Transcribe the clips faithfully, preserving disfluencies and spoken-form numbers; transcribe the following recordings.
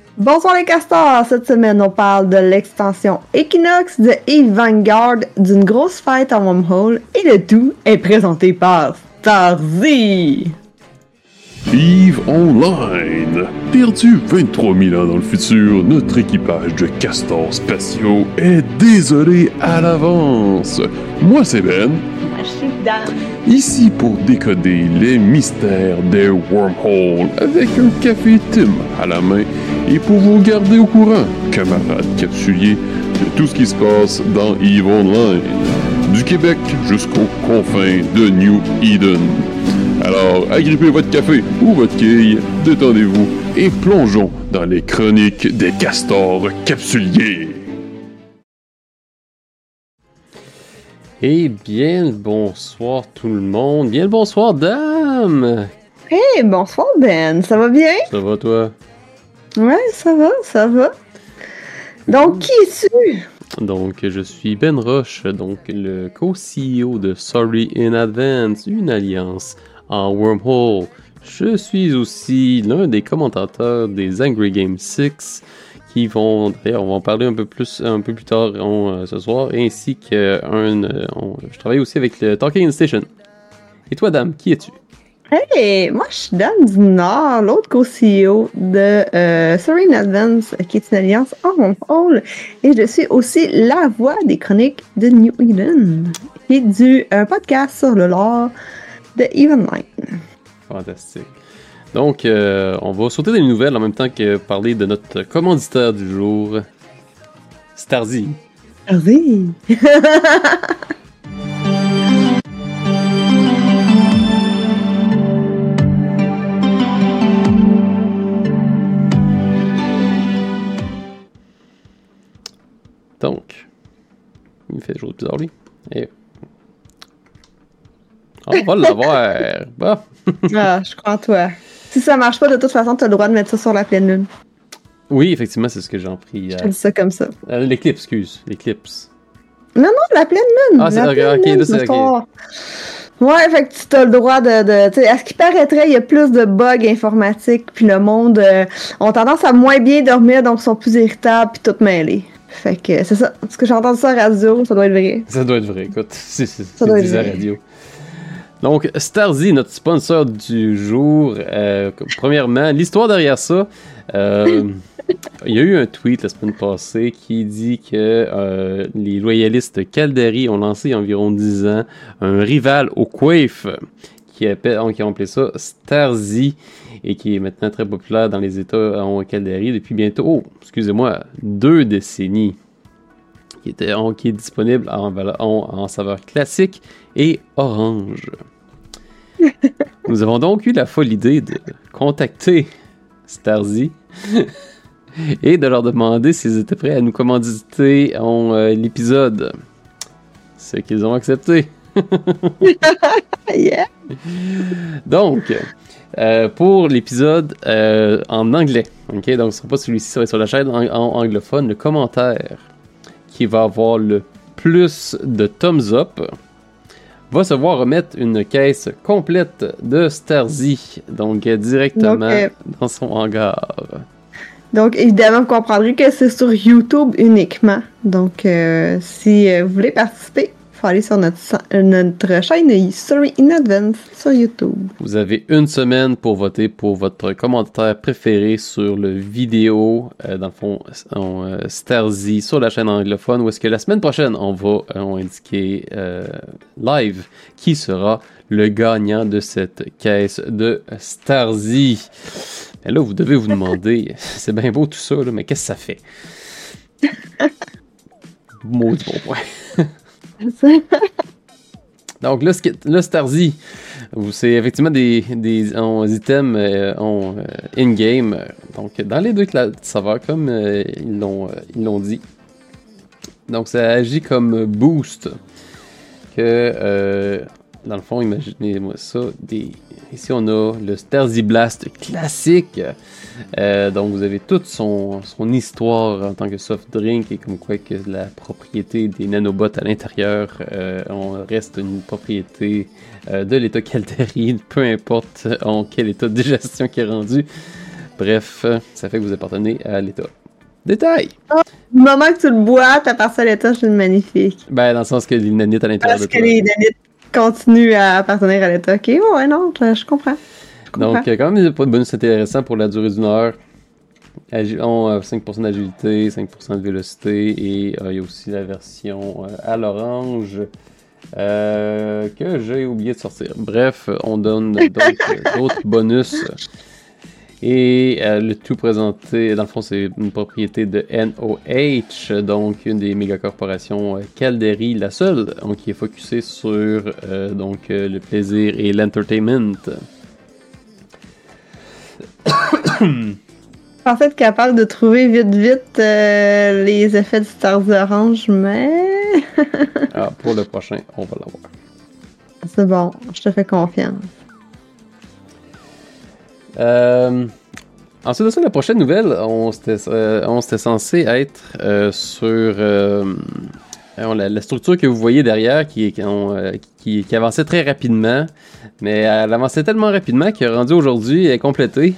Bonsoir les castors! Cette semaine, on parle de l'extension Equinox de Eve Vanguard, d'une grosse fête en Wormhole, et le tout est présenté par Starzy! Eve Online. Perdu vingt-trois mille ans dans le futur, notre équipage de castors spatiaux est désolé à l'avance. Moi, c'est Ben. Moi, je suis Dan. Ici pour décoder les mystères des wormholes avec un café Tim à la main et pour vous garder au courant, camarades capsuliers, de tout ce qui se passe dans Eve Online. Du Québec jusqu'aux confins de New Eden. Alors, agrippez votre café ou votre quille, détendez-vous et plongeons dans les chroniques des castors capsuliers. Eh bien, le bonsoir tout le monde. Bien le bonsoir, dame! Hey, bonsoir Ben, ça va bien? Ça va, toi? Ouais, ça va, ça va. Donc, qui es-tu? Donc, je suis Ben Roche, donc le co-C E O de Sorry in Advance, une alliance en Wormhole. Je suis aussi l'un des commentateurs des Angry Games six, qui vont, d'ailleurs, on va en parler un peu plus, un peu plus tard on, euh, ce soir, ainsi que un, euh, on, je travaille aussi avec le Talking Station. Et toi, dame, qui es-tu? Hey, moi je suis Dan du Nord, l'autre co-C E O de euh, Sorry in Advance, qui est une alliance en Wormhole, et je suis aussi la voix des chroniques de New Eden, qui est du un podcast sur le lore de Eve Online. Fantastique. Donc, euh, on va sauter dans les nouvelles en même temps que parler de notre commanditaire du jour, Starzy. Vas-y! Donc, il fait des choses bizarres, lui. Et... Oh, on va l'avoir! Bon. Ah, je crois en toi. Si ça marche pas, de toute façon, t'as le droit de mettre ça sur la pleine lune. Oui, effectivement, c'est ce que j'en prie. Je Euh... te dis ça comme ça. Euh, l'éclipse, excuse. L'éclipse. Non, non, la pleine lune! Ah, c'est la ok, pleine ok, lune, là, c'est c'est ok. Ouais, fait que tu as le droit de... de tu sais, à ce qui paraîtrait, il y a plus de bugs informatiques, puis le monde euh, ont tendance à moins bien dormir, donc sont plus irritables, puis tout mêlés. Fait que c'est ça. Parce que j'ai entendu ça à la radio, ça doit être vrai. Ça doit être vrai, écoute. C'est, c'est, Ça doit c'est être dit à vrai. la radio. Donc, Starzy, notre sponsor du jour. Euh, premièrement, l'histoire derrière ça. Euh, il y a eu un tweet la semaine passée qui dit que euh, les loyalistes Calderi ont lancé il y a environ dix ans un rival au Quaif qui, appelle, qui ont appelé ça Starzy et qui est maintenant très populaire dans les États en Calderi depuis bientôt, oh, excusez-moi, deux décennies. Qui, était, qui est disponible en, en, en saveur classique et orange. Nous avons donc eu la folle idée de contacter Starzy et de leur demander s'ils étaient prêts à nous commanditer en euh, l'épisode. Ce qu'ils ont accepté. Yeah! Donc, euh, pour l'épisode euh, en anglais, ok, donc ce sera pas celui-ci, ça va être sur la chaîne en, en anglophone, le commentaire qui va avoir le plus de thumbs up va se voir remettre une caisse complète de Starzy, donc euh, directement donc, euh, dans son hangar. Donc, évidemment, vous comprendrez que c'est sur YouTube uniquement. Donc, euh, si euh, vous voulez participer, il faut aller sur notre, notre chaîne Sorry in Advance sur YouTube. Vous avez une semaine pour voter pour votre commentaire préféré sur le vidéo, euh, dans le fond, on, euh, Starzy sur la chaîne anglophone, où est-ce que la semaine prochaine, on va euh, on indiquer euh, live qui sera le gagnant de cette caisse de Starzy. Et là, vous devez vous demander, c'est bien beau tout ça, là, mais qu'est-ce que ça fait? Maudit bon point. Donc là, là Starzy, c'est effectivement des, des on, items euh, on, euh, in-game, euh, donc dans les deux saveurs, comme euh, ils, l'ont, euh, ils l'ont dit. Donc ça agit comme boost, que euh, dans le fond, imaginez-moi ça, des... ici on a le Starzy Blast classique, euh, donc vous avez toute son, son histoire en tant que soft drink et comme quoi que la propriété des nanobots à l'intérieur euh, on reste une propriété euh, de l'état Calderi, peu importe en quel état de digestion qui est rendu. Bref, ça fait que vous appartenez à l'État. Détail! Oh, du moment que tu le bois, t'appartiens à l'État, c'est magnifique. Ben, dans le sens que les nanites à l'intérieur Parce de toi. que les nanites continuent à appartenir à l'État. Ok, ouais, non, je, je comprends. Je comprends. Donc, quand même, pas de bonus intéressant pour la durée d'une heure. Agi- on a cinq pour cent d'agilité, cinq pour cent de vélocité et euh, il y a aussi la version euh, à l'orange euh, que j'ai oublié de sortir. Bref, on donne donc euh, d'autres bonus et euh, le tout présenté, dans le fond, c'est une propriété de N O H, donc une des mégacorporations euh, Calderi, la seule donc, qui est focusée sur euh, donc, euh, le plaisir et l'entertainment. En fait, capable de trouver vite, vite euh, les effets de Stars Orange, mais. Ah, pour le prochain, on va l'avoir. C'est bon, je te fais confiance. Euh, ensuite de ça, la prochaine nouvelle, on s'était, euh, on s'était censé être euh, sur euh, la, la structure que vous voyez derrière qui, qui, on, euh, qui, qui avançait très rapidement, mais elle avançait tellement rapidement qu'elle est rendue aujourd'hui, elle est complétée.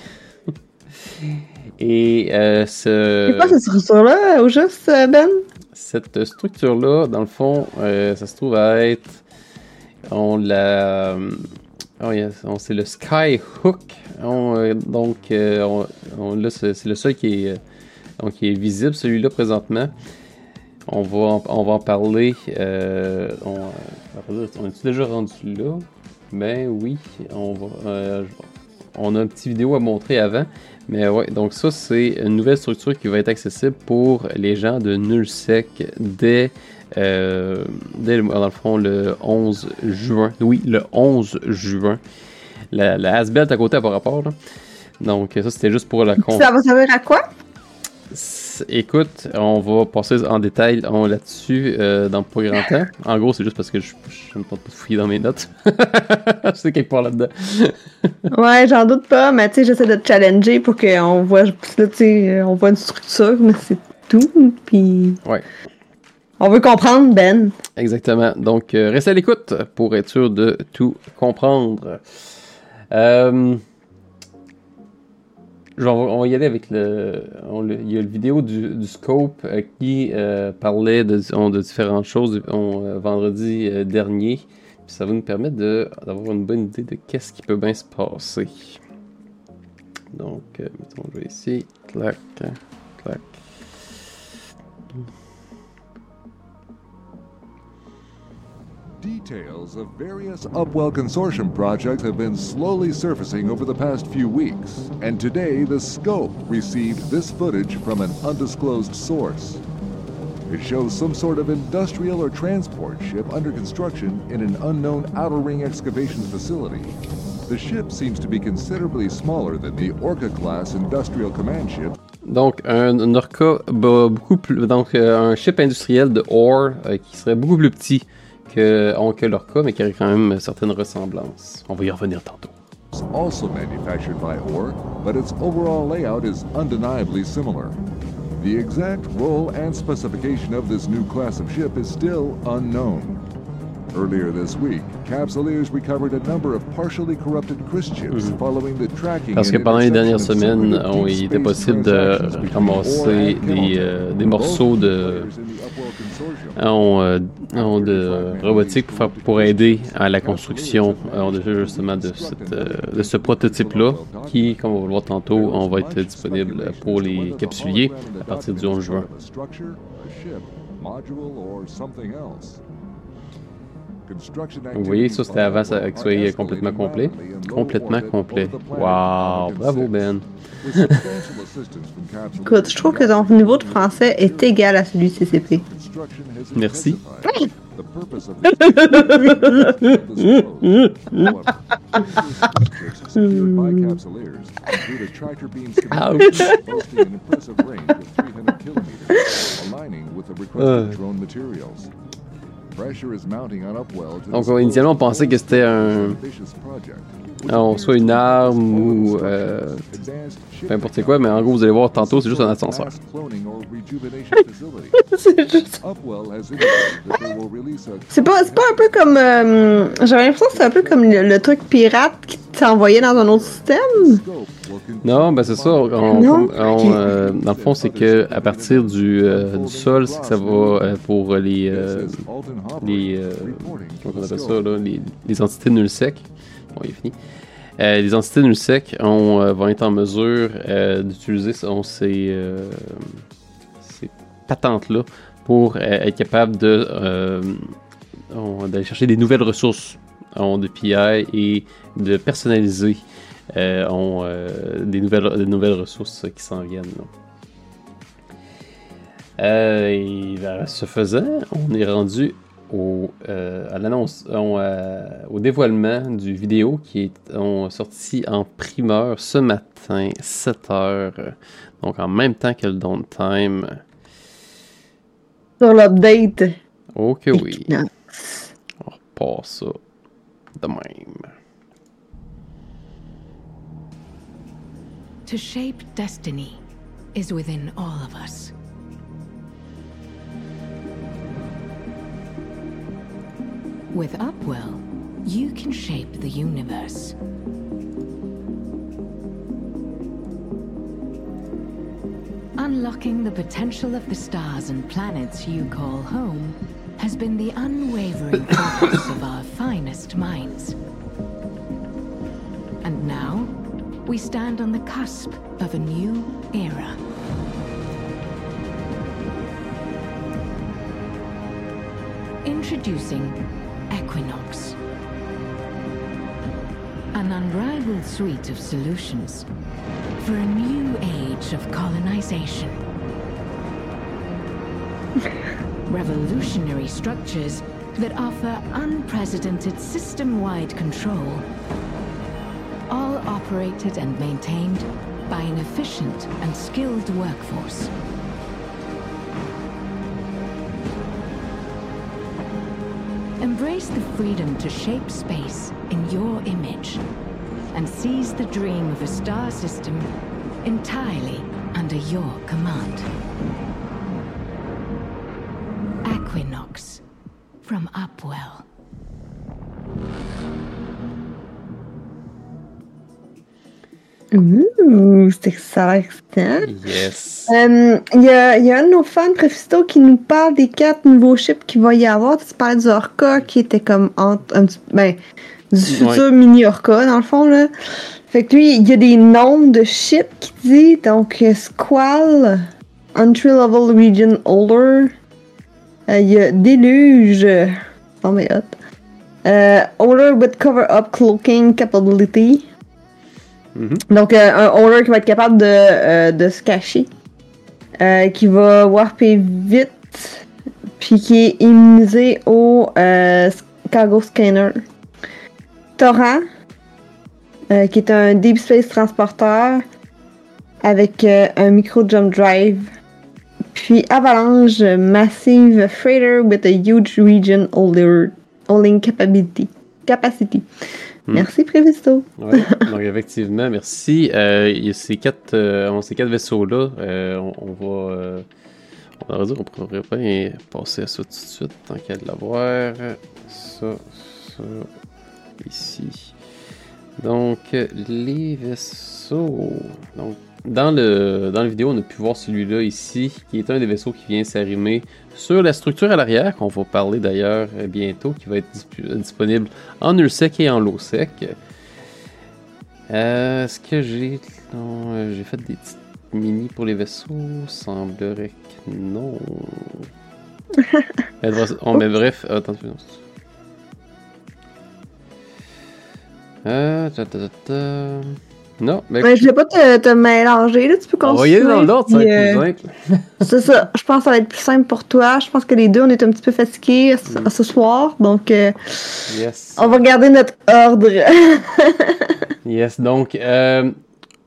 Et euh, ce... C'est quoi cette structure-là, au juste, Ben? Cette structure-là, dans le fond, euh, ça se trouve à être... On l'a... Oh, yes, on, c'est le Skyhook. On, euh, donc, euh, on, on, là, c'est, c'est le seul qui est, donc, qui est visible, celui-là, présentement. On va en, on va en parler. Euh, on, on est-tu déjà rendu là? Ben oui, on va... Euh, on a une petite vidéo à montrer avant. Mais ouais, donc ça, c'est une nouvelle structure qui va être accessible pour les gens de Nullsec dès, euh, dès dans le fond, le onze juin. Oui, le onze juin. La, la Asbelt à côté à par rapport. Là. Donc ça, c'était juste pour la con. Ça va servir à quoi? Écoute, on va passer en détail on, là-dessus euh, dans pas grand temps. En gros, c'est juste parce que je ne me tente pas de fouiller dans mes notes. Je sais quelque part là-dedans. Ouais, j'en doute pas, mais tu sais, j'essaie de te challenger pour qu'on voit, là, tu sais, on voit une structure, mais c'est tout, puis... Ouais. On veut comprendre, Ben. Exactement. Donc, euh, restez à l'écoute pour être sûr de tout comprendre. Euh... Genre, on va y aller avec le... On, le il y a le vidéo du, du Scope euh, qui euh, parlait de, on, de différentes choses on, euh, vendredi euh, dernier. Puis ça va nous permettre de, d'avoir une bonne idée de qu'est-ce qui peut bien se passer. Donc, euh, mettons, je vais ici. Clac, clac. Details of various Upwell Consortium projects have been slowly surfacing over the past few weeks, and today the Scope received this footage from an undisclosed source. It shows some sort of industrial or transport ship under construction in an unknown outer ring excavations facility. The ship seems to be considerably smaller than the Orca-class industrial command ship. Donc, un, un Orca beaucoup plus... Donc, euh, un ship industriel de Ore euh, qui serait beaucoup plus petit que, que l'Orca, mais qui a quand même certaines ressemblances. On va y revenir tantôt. It's also manufactured by Ore, but its overall layout is undeniably similar. The exact role and specification of this new class of ship is still unknown. Earlier this week, Capsuleers recovered a number of partially corrupted Chris chips mm-hmm. following the tracking. Parce que pendant les dernières semaines, on, il était possible de ramasser des, euh, des morceaux de, on, euh, on, de robotique pour, faire, pour aider à la construction on, de, justement de, cette, de ce prototype-là, qui, comme on va le voir tantôt, on va être disponible pour les capsuliers à partir du onze juin. Vous voyez, ça c'était avant ça, que ce soit complètement complet. Complètement complet. Wow, bravo Ben. Écoute, je trouve que ton niveau de français est égal à celui de C C P. Merci. Donc, initialement, on pensait que c'était un, Alors, soit une arme ou euh, peu importe quoi, mais en gros, vous allez voir tantôt, c'est juste un ascenseur. C'est juste... C'est pas, c'est pas un peu comme... Euh, j'avais l'impression que c'est un peu comme le, le truc pirate qui t'envoyait dans un autre système. Non, ben c'est ça. On, Non? on, Okay. euh, dans le fond, c'est que à partir du, euh, du sol, c'est que ça va euh, pour les... Euh, les euh, comment on appelle ça, là? Les, les entités null-sec. Bon, il est fini. Euh, les entités null-sec on, euh, vont être en mesure euh, d'utiliser on, ces, euh, ces patentes-là pour euh, être capable de, euh, on, d'aller chercher des nouvelles ressources on, de P I et de personnaliser euh, on, euh, des, nouvelles, des nouvelles ressources qui s'en viennent. Là. Euh, et ben, ce faisant, on est rendu Au, euh, à l'annonce, on, euh, au dévoilement du vidéo qui est on, sorti en primeur ce matin, sept heures, donc en même temps que le downtime. Sur l'update. Oh que oui. Equinox. On repart ça de même. To shape destiny is within all of us. With Upwell, you can shape the universe. Unlocking the potential of the stars and planets you call home has been the unwavering focus of our finest minds. And now, we stand on the cusp of a new era. Introducing Equinox. An unrivaled suite of solutions for a new age of colonization. Revolutionary structures that offer unprecedented system-wide control, all operated and maintained by an efficient and skilled workforce. Embrace the freedom to shape space in your image and seize the dream of a star system entirely under your command. Equinox from Upwell. Ouh, c'est excitant. Yes. Il euh, y, a, y a un de nos fans, Prefisto, qui nous parle des quatre nouveaux ships qu'il va y avoir. Tu parlais du Orca qui était comme entre, un petit, ben, du futur Ouais. mini Orca, dans le fond, là. Fait que lui, il y a des noms de ships qu'il dit. Donc, euh, Squall, Entry Level Region Holder. Il euh, y a Déluge. Oh, mais hot. Euh, Holder with Cover Up Cloaking Capability. Mm-hmm. Donc, euh, un holder qui va être capable de, euh, de se cacher, euh, qui va warper vite, puis qui est immunisé au euh, cargo scanner. Torrent, euh, qui est un deep space transporteur avec euh, un micro jump drive. Puis Avalanche, massive freighter with a huge region holder, holding capability. capacity. Hmm. Merci, Previsto. Ouais, donc effectivement, merci. Euh, il y a ces quatre, euh, ces quatre vaisseaux-là. Euh, on, on va... Euh, on va dire qu'on pourrait bien passer à ça tout de suite, tant qu'il y a de l'avoir. Ça, ça, ici. Donc, les vaisseaux... Donc, dans le dans la vidéo, on a pu voir celui-là ici, qui est un des vaisseaux qui vient s'arrimer sur la structure à l'arrière, qu'on va parler d'ailleurs bientôt, qui va être disp- disponible en null-sec et en low-sec. Euh, est-ce que j'ai... Non, euh, j'ai fait des petites mini pour les vaisseaux? Semblerait que non. oh, mais bref, attends. Euh, ta, ta, ta, ta. Non, mais. Ouais, je vais pas te, te mélanger, là, tu peux continuer. Envoyez dans l'ordre, ça va être plus simple. C'est ça, je pense que ça va être plus simple pour toi. Je pense que les deux, on est un petit peu fatigués mm. ce soir, donc euh, yes. On va garder notre ordre. Yes, donc, euh,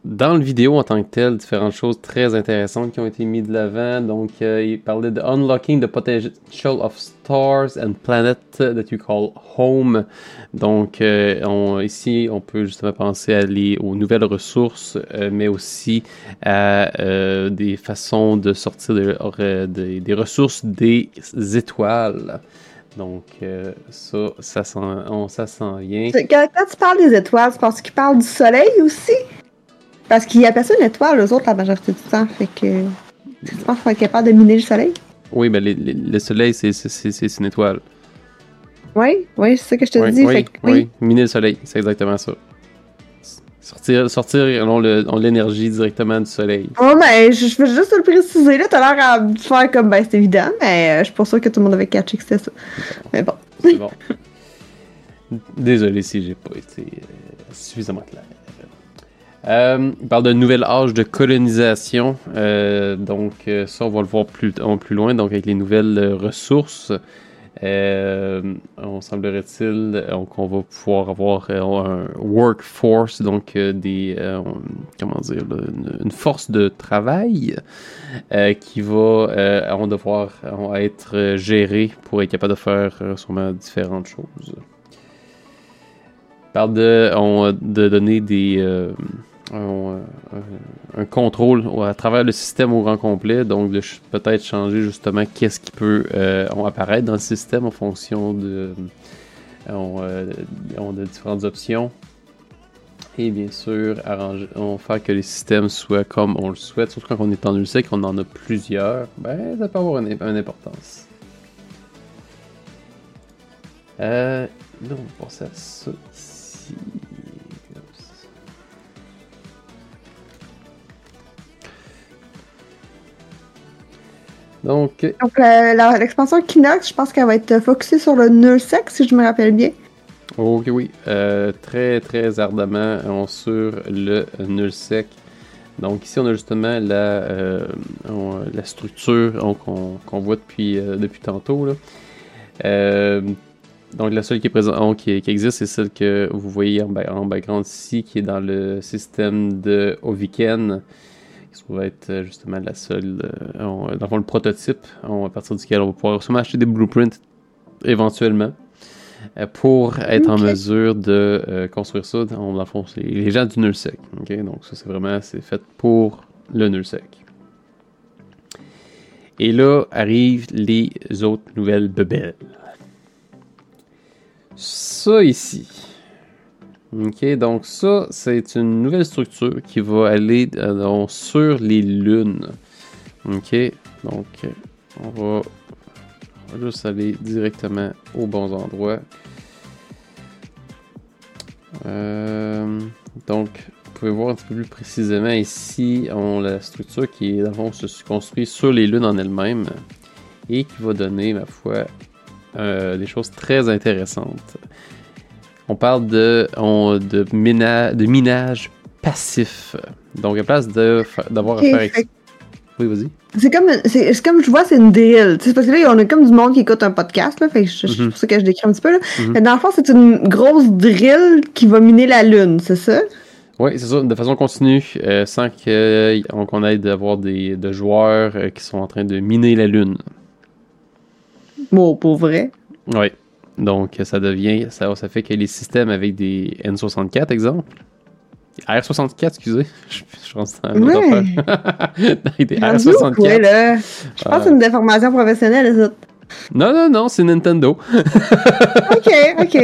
dans le vidéo en tant que tel, différentes choses très intéressantes qui ont été mises de l'avant. Donc, euh, il parlait de Unlocking the Potential of Stars and Planets that you call Home. Donc, euh, on, ici, on peut justement penser à les, aux nouvelles ressources, euh, mais aussi à euh, des façons de sortir de, de, de, des ressources des étoiles. Donc, euh, ça, ça s'en, on, ça s'en vient. Quand, quand tu parles des étoiles, c'est parce qu'ils parlent du soleil aussi? Parce qu'ils appellent ça une étoile, eux autres, la majorité du temps. Fait que. Tu penses qu'il faut être capable de miner le soleil? Oui, mais les, les, le soleil, c'est, c'est, c'est, c'est une étoile. Oui, oui, c'est ça que je te oui, dis. Oui, fait que, oui. oui, miner le soleil, c'est exactement ça. Sortir, sortir on le, on l'énergie directement du soleil. Oh, mais je, je veux juste te le préciser, là. T'as l'air à me faire comme, ben, c'est évident, mais euh, je suis pas sûre que tout le monde avait catché que c'était ça. Bon. Mais bon. C'est bon. Désolé si j'ai pas été euh, suffisamment clair. Euh, il parle d'un nouvel âge de colonisation. Euh, donc, euh, ça, on va le voir plus, plus loin. Donc, avec les nouvelles euh, ressources, euh, on semblerait-il euh, qu'on va pouvoir avoir euh, un workforce, donc euh, des, euh, comment dire, là, une, une force de travail euh, qui va euh, on devoir on va être gérée pour être capable de faire euh, sûrement différentes choses. Il parle de, on, de donner des... Euh, Un, un, un contrôle à travers le système au grand complet, donc de ch- peut-être changer justement qu'est-ce qui peut euh, apparaître dans le système en fonction de, on, euh, on a différentes options et bien sûr arranger, on faire que les systèmes soient comme on le souhaite, surtout quand on est en nullsec, qu'on en a plusieurs, ben ça peut avoir une, une importance. Euh, là on va passer à ça ici. Donc, Donc la, la, l'expansion Kinox, je pense qu'elle va être focusée sur le nullsec, si je me rappelle bien. Ok, oui. Euh, très, très ardemment on, sur le nullsec. Donc ici, on a justement la, euh, on, la structure on, qu'on, qu'on voit depuis, euh, depuis tantôt. Là. Euh, donc la seule qui est présente, qui, qui existe, c'est celle que vous voyez en, en background ici, qui est dans le système de Oviken. Ça va être justement la seule, euh, on, dans le fond, le prototype, on, à partir duquel on va pouvoir sûrement acheter des blueprints éventuellement euh, pour être okay. en mesure de euh, construire ça. On, dans le fond, c'est les gens du nullsec. Okay? Donc ça, c'est vraiment c'est fait pour le nullsec. Et là arrivent les autres nouvelles bebelles. Ça ici. Ok, donc ça, c'est une nouvelle structure qui va aller euh, donc, sur les lunes. Ok, donc on va, on va juste aller directement aux bons endroits. Euh, donc, vous pouvez voir un petit peu plus précisément ici, on la structure qui est dans le fond se construit sur les lunes en elles-mêmes et qui va donner, ma foi, euh, des choses très intéressantes. On parle de, on, de, mina, de minage passif. Donc, à place de, d'avoir okay, à faire... Ex... Fait... Oui, vas-y. C'est comme, c'est, c'est comme je vois, c'est une drill. C'est parce que là, on a comme du monde qui écoute un podcast. Là, fait que je, mm-hmm. c'est pour ça que je décris un petit peu. Là. Mm-hmm. Dans le fond, c'est une grosse drill qui va miner la Lune, c'est ça? Oui, c'est ça. De façon continue, euh, sans que, qu'on ait d'avoir des de joueurs euh, qui sont en train de miner la Lune. Bon, pour vrai? Oui. Donc, ça devient, ça, ça fait que les systèmes avec des N soixante-quatre, exemple, R soixante-quatre, excusez, je, je pense que c'est un autre affaire. Des R soixante-quatre. Ouais, là. Je pense euh... que c'est une déformation professionnelle, les autres. Non, non, non, c'est Nintendo. ok, ok.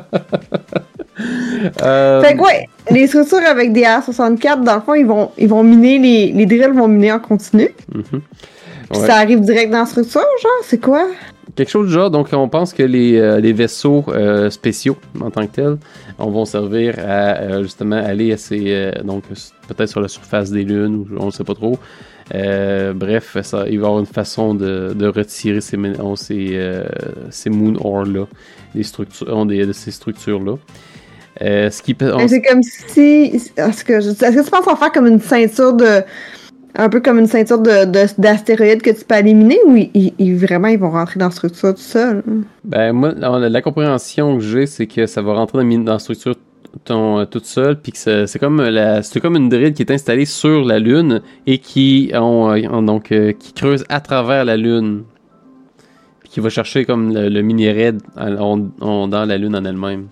euh... Fait que, ouais, les structures avec des R soixante-quatre, dans le fond, ils vont, ils vont miner, les, les drills vont miner en continu. Mm-hmm. Puis ouais. Ça arrive direct dans la structure, genre, c'est quoi? Quelque chose du genre, donc on pense que les, euh, les vaisseaux euh, spéciaux en tant que tels on vont servir à euh, justement aller à ces, euh, donc peut-être sur la surface des lunes ou on ne sait pas trop. Euh, bref, ça, il va y avoir une façon de, de retirer ces, ces, euh, ces moon ore là, des structures, des, de ces structures là. Euh, ce qui peut, on... C'est comme si, est-ce que, est-ce que tu penses en faire comme une ceinture de un peu comme une ceinture de, de, d'astéroïdes que tu peux éliminer ou ils, ils, vraiment ils vont rentrer dans la structure tout seul? Ben moi, la, la compréhension que j'ai, c'est que ça va rentrer dans, dans la structure ton, toute seule, puis que c'est, c'est comme la, c'est comme une drille qui est installée sur la Lune et qui, on, on, donc, euh, qui creuse à travers la Lune, puis qui va chercher comme le, le minerai on, on, dans la Lune en elle-même.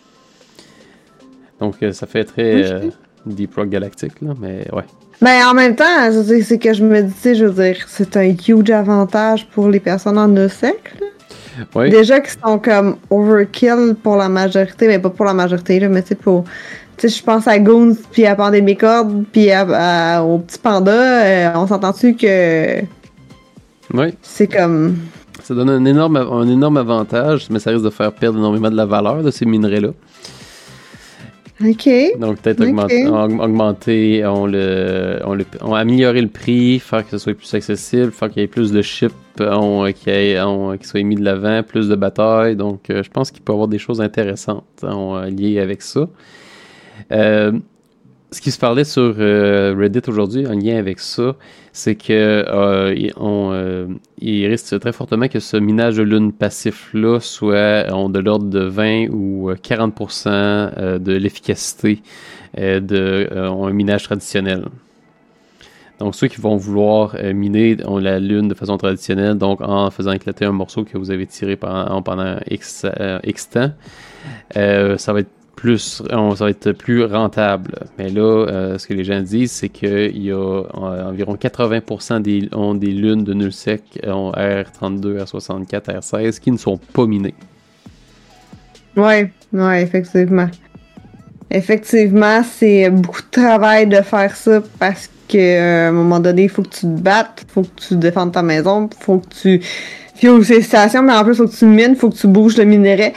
Donc euh, ça fait très okay. euh, Deep Rock Galactic, là, mais ouais. Ben, en même temps, je veux dire, c'est que je me dis, tu sais, je veux dire, c'est un huge avantage pour les personnes en nullsec, là. Oui. Déjà qu'ils sont comme overkill pour la majorité, mais pas pour la majorité, là, mais tu sais, pour... Tu sais, je pense à Goons, puis à Pandémicorde, puis à, à, au petit panda, euh, on s'entend-tu que... Oui. C'est comme... Ça donne un énorme, un énorme avantage, mais ça risque de faire perdre énormément de la valeur de ces minerais-là. OK. Donc, peut-être augmenter, okay. augmenter on, le, on, le, on améliorer le prix, faire que ce soit plus accessible, faire qu'il y ait plus de chips on, qui, ait, on, qui soient mis de l'avant, plus de batailles. Donc, euh, je pense qu'il peut y avoir des choses intéressantes on, liées avec ça. Euh, ce qui se parlait sur euh, Reddit aujourd'hui en lien avec ça, c'est que euh, on, euh, il risque très fortement que ce minage de lune passif-là soit on, de l'ordre de vingt ou quarante pour cent euh, de l'efficacité euh, de euh, un minage traditionnel. Donc ceux qui vont vouloir euh, miner on, la lune de façon traditionnelle, donc en faisant éclater un morceau que vous avez tiré pendant, pendant X, euh, X temps, euh, ça va être plus, on, ça va être plus rentable. Mais là, euh, ce que les gens disent, c'est qu'il y a euh, environ quatre-vingts pour cent des, ont des lunes de nullsec ont R trente-deux, R soixante-quatre, R seize qui ne sont pas minées. Oui, oui, effectivement. Effectivement, c'est beaucoup de travail de faire ça parce qu'à un moment donné, il faut que tu te battes, il faut que tu défendes ta maison, il faut que tu fuels ces stations, mais en plus, il faut que tu mines, il faut que tu bouges le minerai.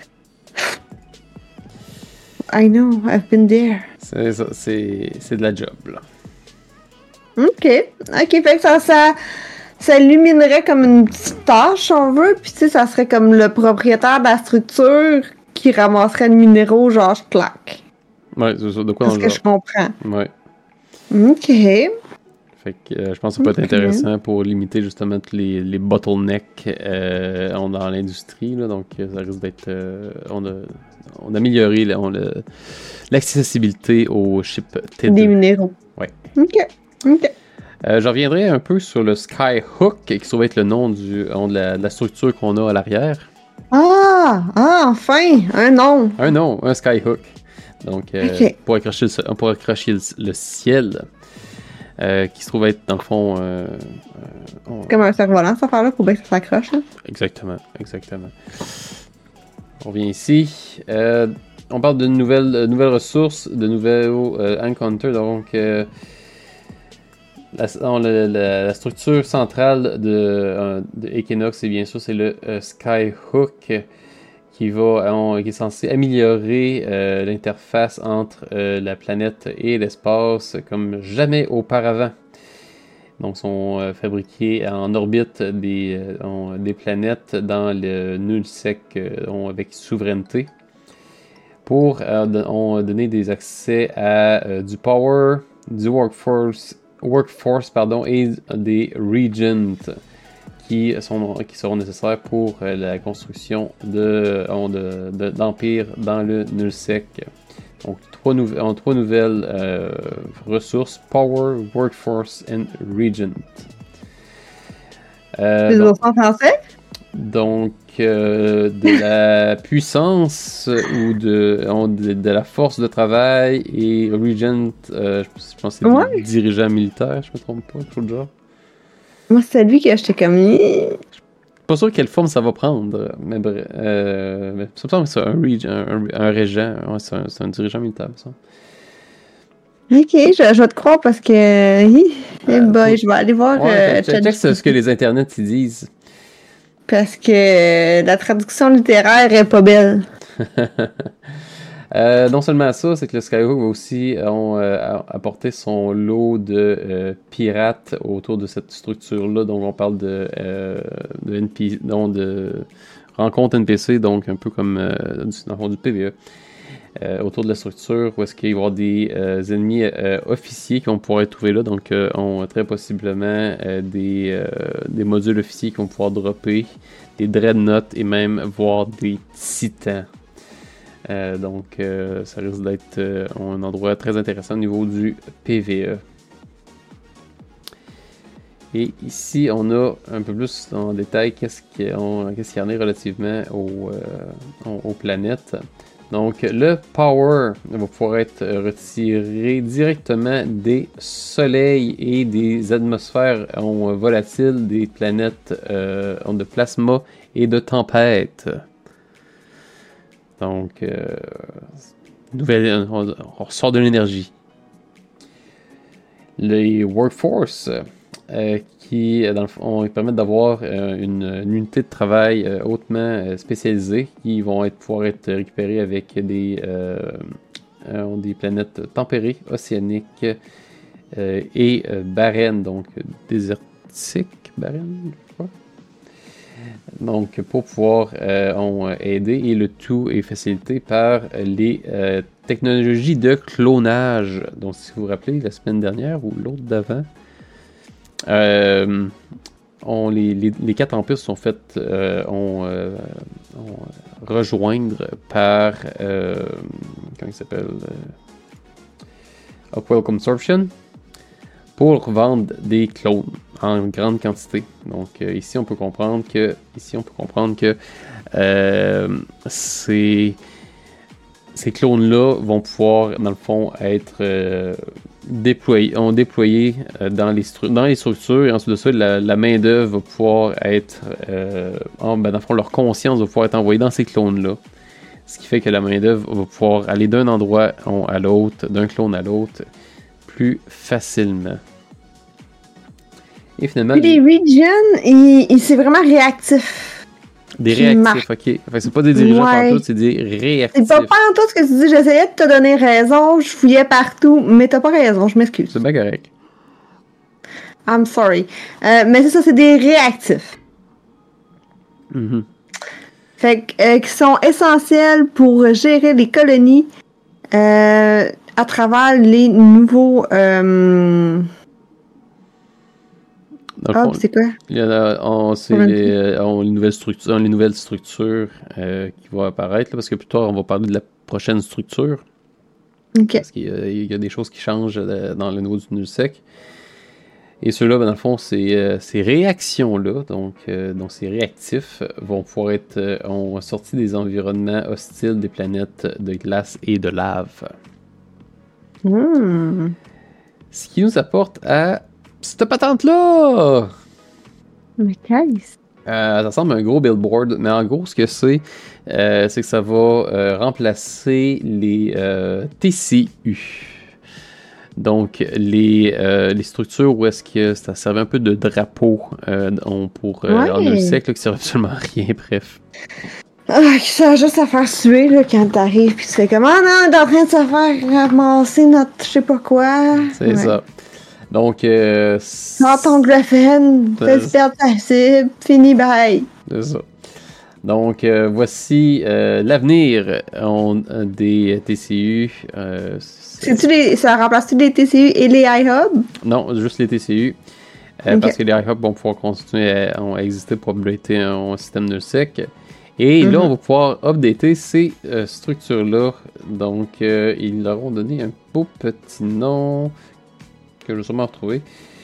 I know, I've been there. C'est ça, c'est, c'est de la job, là. OK. OK, fait que ça, ça, ça illuminerait comme une petite tâche, si on veut, puis tu sais, ça serait comme le propriétaire de la structure qui ramasserait le minéraux, genre, je claque. Ouais, c'est ça, de quoi on le genre. C'est ce que je comprends. Ouais. OK. Fait que euh, je pense que ça peut okay. être intéressant pour limiter justement tous les, les bottlenecks euh, dans l'industrie, là, donc ça risque d'être... Euh, on a... On a amélioré là, on a, l'accessibilité aux chips T deux. Des minéraux. Oui. OK. OK. Euh, je reviendrai un peu sur le Skyhook, qui se trouve être le nom du, de, la, de la structure qu'on a à l'arrière. Ah! Ah, enfin! Un nom! Un nom, un Skyhook. Donc, euh, okay. pour accrocher le, pour accrocher le, le ciel, euh, qui se trouve être, dans le fond... Euh, euh, on... Comme un cerf-volant, cette affaire-là, pour bien que ça s'accroche. Hein? Exactement, exactement. On revient ici. Euh, on parle de nouvelles, de nouvelles ressources, de nouvelles euh, encounters. Donc, euh, la, la, la, la structure centrale de, euh, de Equinox, et bien sûr, c'est le euh, Skyhook qui, va, on, qui est censé améliorer euh, l'interface entre euh, la planète et l'espace comme jamais auparavant. Donc, sont euh, fabriqués en orbite des, euh, on, des planètes dans le nullsec euh, avec souveraineté pour euh, don- on, donner des accès à euh, du power, du workforce, workforce pardon, et des regents qui, sont, qui seront nécessaires pour euh, la construction de, on, de, de, d'empires dans le nullsec. Donc, trois, nou- en trois nouvelles euh, ressources, Power, Workforce and Regent. Euh, Les autres en français? Donc, euh, de la puissance ou de, de, de la force de travail et Regent, euh, je, je pense que c'est ouais. des dirigeants militaires, je me trompe pas, quelque chose de genre. Moi, c'est lui que j'étais comme... Pas sûr quelle forme ça va prendre, mais bref, euh, mais ça me semble que c'est un, reg- un, un, un régent, ouais, c'est, un, c'est un dirigeant militaire, ça. Ok, je, je vais te croire parce que, hey, euh, boy, je vais aller voir. Ouais, euh, check ce que les internets ils disent. Parce que la traduction littéraire est pas belle. Euh, non seulement ça, c'est que le Skyhook va aussi on, euh, apporter son lot de euh, pirates autour de cette structure-là. Donc, on parle de, euh, de, N P C, non, de rencontre N P C, donc un peu comme euh, du, dans le fond, du P V E. Euh, autour de la structure, où est-ce qu'il va y avoir des euh, ennemis euh, officiers qui vont pouvoir être trouvés là. Donc, euh, on très possiblement euh, des, euh, des modules officiers qui vont pouvoir dropper, des dreadnoughts et même voire des titans. Euh, donc, euh, ça risque d'être euh, un endroit très intéressant au niveau du P V E. Et ici, on a un peu plus en détail qu'est-ce qu'il y, a, qu'est-ce qu'il y en est relativement aux, euh, aux planètes. Donc, le power va pouvoir être retiré directement des soleils et des atmosphères euh, volatiles des planètes euh, de plasma et de tempête. Donc, euh, nouvelle, on, on sort de l'énergie. Les workforce euh, qui, dans le fond, permettent d'avoir euh, une, une unité de travail euh, hautement euh, spécialisée qui vont être, pouvoir être récupérées avec des, euh, euh, des planètes tempérées, océaniques euh, et euh, barrennes, donc désertiques, barrennes, je crois. Donc, pour pouvoir euh, on, aider, et le tout est facilité par les euh, technologies de clonage. Donc, si vous vous rappelez, la semaine dernière ou l'autre d'avant, euh, on, les, les, les quatre empires sont faits euh, on, euh, on rejoindre par euh, comment il s'appelle euh, Upwell Consortium pour vendre des clones en grande quantité. Donc euh, ici on peut comprendre que ici on peut comprendre que euh, ces ces clones-là vont pouvoir dans le fond être euh, déployés, ont déployé euh, dans les stru- dans les structures, et ensuite de ça la, la main d'œuvre va pouvoir être euh, en, ben, dans le fond leur conscience va pouvoir être envoyée dans ces clones-là. Ce qui fait que la main d'œuvre va pouvoir aller d'un endroit à l'autre, d'un clone à l'autre plus facilement. Et finalement, Puis les regions, il, il, c'est vraiment réactif. Des réactifs, marque. Ok. Enfin, c'est pas des dirigeants ouais. partout, c'est des réactifs. C'est pas partout ce que tu dis. J'essayais de te donner raison, je fouillais partout, mais t'as pas raison, je m'excuse. C'est bien correct. I'm sorry. Euh, mais c'est ça, c'est des réactifs. Mm-hmm. Fait que, euh, qui sont essentiels pour gérer les colonies euh, à travers les nouveaux... Euh, Ah, oh, c'est quoi? Il y en a, on, c'est les, on, les nouvelles structures, les nouvelles structures euh, qui vont apparaître, là, parce que plus tard, on va parler de la prochaine structure. Okay. Parce qu'il y a, il y a des choses qui changent dans le niveau du nullsec. Et ceux-là, ben, dans le fond, c'est, euh, ces réactions-là, donc, euh, donc ces réactifs, vont pouvoir être euh, ont sorti des environnements hostiles des planètes de glace et de lave. Mm. Ce qui nous apporte à cette patente-là! Mais qu'est-ce? Euh, ça ressemble à un gros billboard, mais en gros, ce que c'est, euh, c'est que ça va euh, remplacer les euh, T C U. Donc, les, euh, les structures où est-ce que ça servait un peu de drapeau euh, pour euh, ouais. en un siècle, qui servait absolument à rien, bref. Ah, ça a juste à faire suer là, quand t'arrives, puis tu fais comme, ah non, on est en train de se faire ramasser notre je sais pas quoi. C'est ouais. ça. Donc, euh, Sors ton graphène, fais perdre ta cible, fini, bye. C'est ça. Donc, euh, voici euh, l'avenir on, des T C U. Euh, c'est... C'est-tu les, ça remplace-tu les T C U et les iHub? Non, juste les T C U. Euh, okay. Parce que les iHub vont pouvoir continuer à, à exister pour updater un, un système nullsec. Et mm-hmm. là, on va pouvoir updater ces euh, structures-là. Donc, euh, ils leur ont donné un beau petit nom que je vais sûrement retrouver.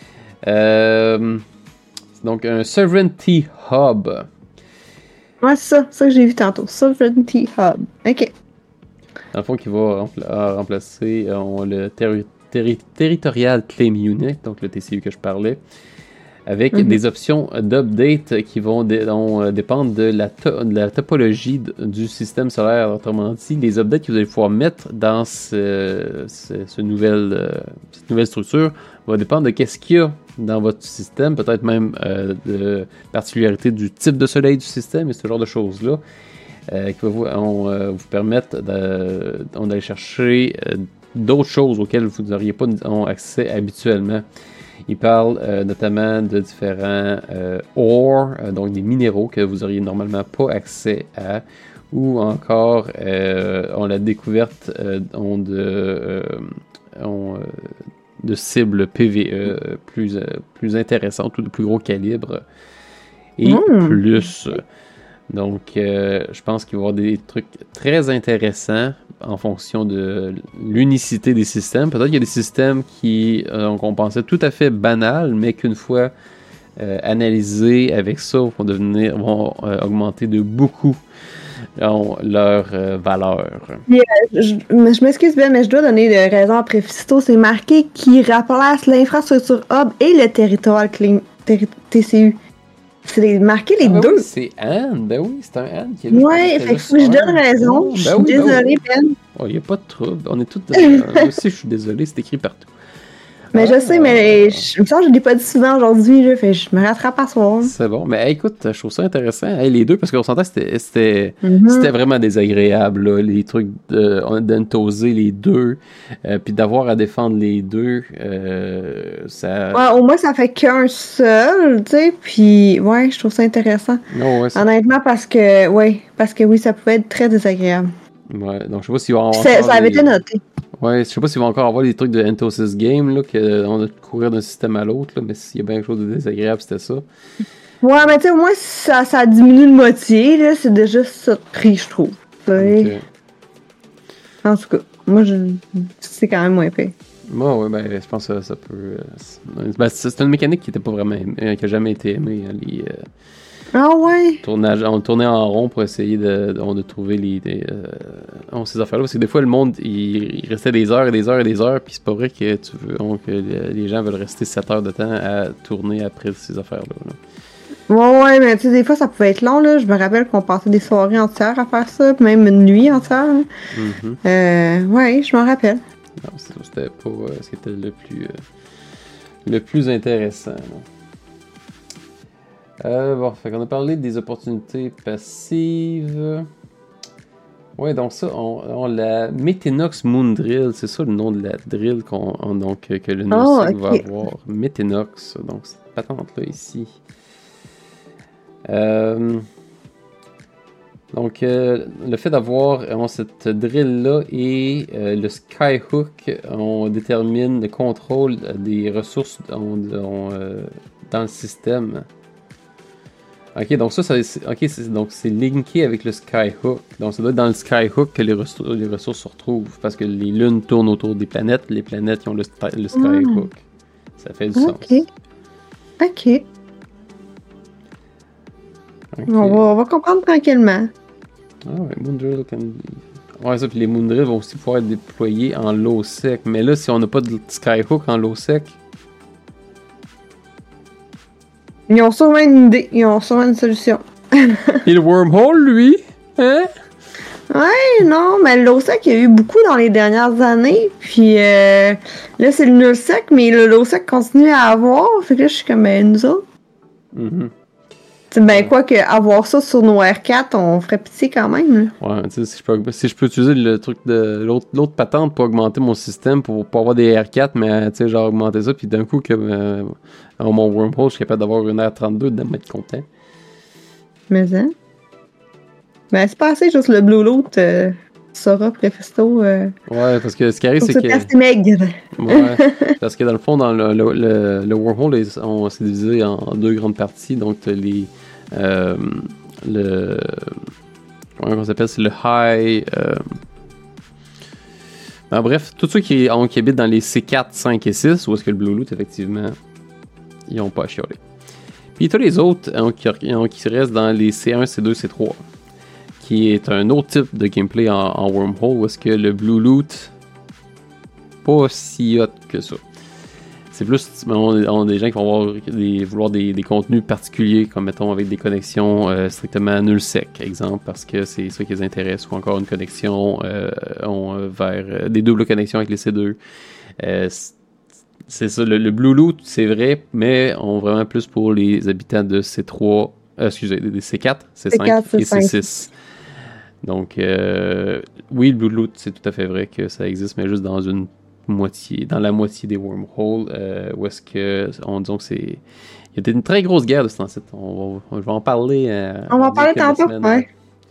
Euh, donc, un Sovereignty Hub. Ouais, c'est ça. C'est ça que j'ai vu tantôt. Sovereignty Hub. OK. Dans le fond, qui va rempla- remplacer euh, le terri- terri- Territorial Claim Unit, donc le T C U que je parlais, avec mm-hmm. des options d'update qui vont dé- dont, dépendre de la, to- de la topologie d- du système solaire. Autrement dit, les updates que vous allez pouvoir mettre dans ce, ce, ce nouvelle, euh, cette nouvelle structure vont dépendre de qu'est-ce qu'il y a dans votre système, peut-être même euh, de particularité du type de soleil du système et ce genre de choses-là, euh, qui va vous, on, euh, vous permettre de, on, d'aller chercher euh, d'autres choses auxquelles vous n'auriez pas accès habituellement. Il parle euh, notamment de différents euh, ores, euh, donc des minéraux que vous auriez normalement pas accès à, ou encore euh, on la découverte euh, on de, euh, on, euh, de cibles P V E plus, euh, plus intéressantes ou de plus gros calibre et mmh. plus. Donc, euh, je pense qu'il va y avoir des trucs très intéressants en fonction de l'unicité des systèmes. Peut-être qu'il y a des systèmes qui, euh, qu'on pensait tout à fait banals, mais qu'une fois euh, analysés avec ça, vont devenir, vont euh, augmenter de beaucoup leur, leur euh, valeur. Yeah, je, je m'excuse bien, mais je dois donner de raison à Préfisto. C'est marqué qui remplace l'infrastructure hub et le territoire clean, ter, T C U. C'est marqué les ah, ben deux. Oui, c'est Anne. Ben oui, c'est un Anne qui est là. Ouais, fait que je un. donne raison. Oh, ben je suis oui, désolée, Ben. Il ben. n'y oh, a pas de trouble. On est tous. Euh, moi aussi, je suis désolé, c'est écrit partout. Mais ah, je sais, mais je me sens que je ne l'ai pas dit souvent aujourd'hui, là, fait je me rattrape à soir. C'est bon. Mais hey, écoute, je trouve ça intéressant. Hey, les deux, parce qu'on s'entend que c'était, c'était, mm-hmm. c'était vraiment désagréable, là, les trucs de, d'entoser les deux, euh, puis d'avoir à défendre les deux. Euh, ça... Ouais, au moins, ça fait qu'un seul, tu sais, puis ouais, je trouve ça intéressant. Oh, ouais, honnêtement, parce que, ouais, parce que oui, ça pouvait être très désagréable. Ouais, donc je sais pas s'il va y avoir. Ça avait des... été noté. Ouais, je sais pas s'ils vont encore avoir des trucs de Entosis Game, là, qu'on a de courir d'un système à l'autre, là, mais s'il y a bien quelque chose de désagréable, c'était ça. Ouais, mais tu sais, au moins, ça, ça diminue de moitié, là, c'est déjà ça de prix, je trouve. Okay. En tout cas, moi, je... c'est quand même moins pire. Ouais, ouais, ben, je pense que ça, ça peut. Euh... Ben, c'est une mécanique qui était pas vraiment aimée, qui a jamais été aimée. Les, euh... Ah ouais? Tournage, on tournait en rond pour essayer de, de, de trouver les, les euh, ces affaires-là. Parce que des fois, le monde, il, il restait des heures et des heures et des heures. Puis c'est pas vrai que tu veux donc, que les gens veulent rester sept heures de temps à tourner après ces affaires-là. Là. Ouais, ouais, mais tu sais, des fois, ça pouvait être long. Là. Je me rappelle qu'on passait des soirées entières à faire ça. Même une nuit entière. Mm-hmm. Euh, ouais, je m'en rappelle. Non, c'était pas euh, ce qui était le plus, euh, le plus intéressant. Là. Euh, bon, fait qu'on a parlé des opportunités passives. Ouais, donc ça, on, on la Metenox Moon Drill, c'est ça le nom de la drill qu'on, on, donc, que le Nursec oh, okay. va avoir. Metenox, donc cette patente-là ici. Euh, donc, euh, le fait d'avoir on, cette drill-là et euh, le Skyhook, on détermine le contrôle des ressources on, on, euh, dans le système. Ok, donc ça, ça c'est, okay, c'est, donc c'est linké avec le Skyhook. Donc ça doit être dans le Skyhook que les, ressources, les ressources se retrouvent. Parce que les lunes tournent autour des planètes, les planètes qui ont le, le Skyhook. Mm. Ça fait du okay. sens. Ok. Ok. On va, on va comprendre tranquillement. Ah ouais, Moondrill can be... Ouais, ça, puis les Moondrill vont aussi pouvoir être déployés en low sec. Mais là, si on n'a pas de Skyhook en low sec... Ils ont sûrement une idée, ils ont sûrement une solution. Et le wormhole, lui? Hein? Ouais, non, mais le low-sec, il y a eu beaucoup dans les dernières années. Puis euh, là, c'est le null-sec, mais le low-sec continue à avoir. Fait que là, je suis comme, ben, nous autres. Mm-hmm. Ben, quoi que avoir ça sur nos R quatre, on ferait pitié quand même. Là. Ouais, tu sais, si je peux, si je peux utiliser le truc de l'autre, l'autre patente pour augmenter mon système, pour pas avoir des R quatre, mais tu sais, genre augmenter ça, puis d'un coup, que euh, mon wormhole, je suis capable d'avoir une R trente-deux, de m'être content. Mais hein? Ben, c'est pas assez juste le Blue Loot, euh, Sora, Préfisto. Euh, ouais, parce que ce qui arrive, c'est que. C'est maigre. Ouais, parce que dans le fond, dans le, le, le, le wormhole, on s'est divisé en deux grandes parties, donc les. Euh, le comment on s'appelle, c'est le high euh... ben, bref, tous ceux qui, on, qui habitent dans les C quatre, cinq et six, où est-ce que le Blue Loot, effectivement, ils n'ont pas à chialer. Puis tous les autres hein, qui, hein, qui restent dans les C un, C deux, C trois, qui est un autre type de gameplay en, en wormhole, où est-ce que le Blue Loot pas si hot que ça. C'est plus, on, on a des gens qui vont avoir des, vouloir des, des contenus particuliers, comme mettons avec des connexions euh, strictement null-sec, exemple, parce que c'est ça qui les intéresse, ou encore une connexion euh, on, vers euh, des doubles connexions avec les C deux. Euh, c'est ça, le, le Blue Loot, c'est vrai, mais on vraiment plus pour les habitants de C trois, euh, excusez, des C quatre, C cinq C quatre, et C six. Donc, euh, oui, le Blue Loot, c'est tout à fait vrai que ça existe, mais juste dans une moitié, dans la moitié des wormholes, euh, où est-ce que, on disons que c'est, il y a une très grosse guerre de ce temps-ci. On va, je vais en parler. Euh, on va en parler tantôt, ouais.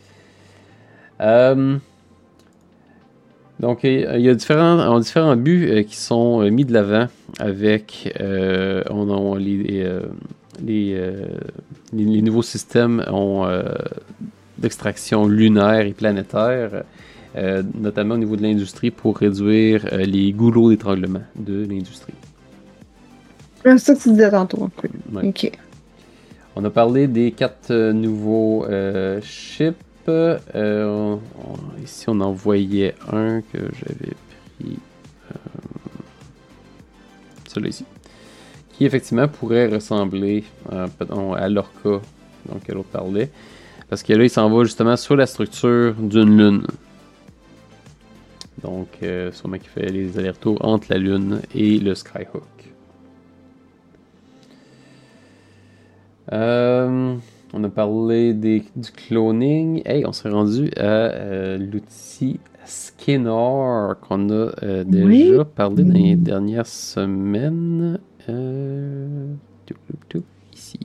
Euh, donc, il y a différents, différents buts euh, qui sont euh, mis de l'avant avec, euh, on a les, euh, les, euh, les, les nouveaux systèmes ont, euh, d'extraction lunaire et planétaire, euh, notamment au niveau de l'industrie pour réduire euh, les goulots d'étranglement de l'industrie. C'est ça que tu disais tantôt. Ouais. Ok. On a parlé des quatre euh, nouveaux euh, chips. Euh, on, on, ici, on en voyait un que j'avais pris. Euh, celui-là ici. Qui, effectivement, pourrait ressembler euh, à l'Orca, dont l'autre parlait. Parce que là, il s'en va justement sur la structure d'une lune. Donc, euh, sûrement qui fait les allers-retours entre la lune et le Skyhook. Euh, on a parlé des, du cloning. Hey, on s'est rendu à euh, l'outil Skinner qu'on a euh, déjà oui. parlé dans les dernières semaines. Euh, tout, tout, tout, ici.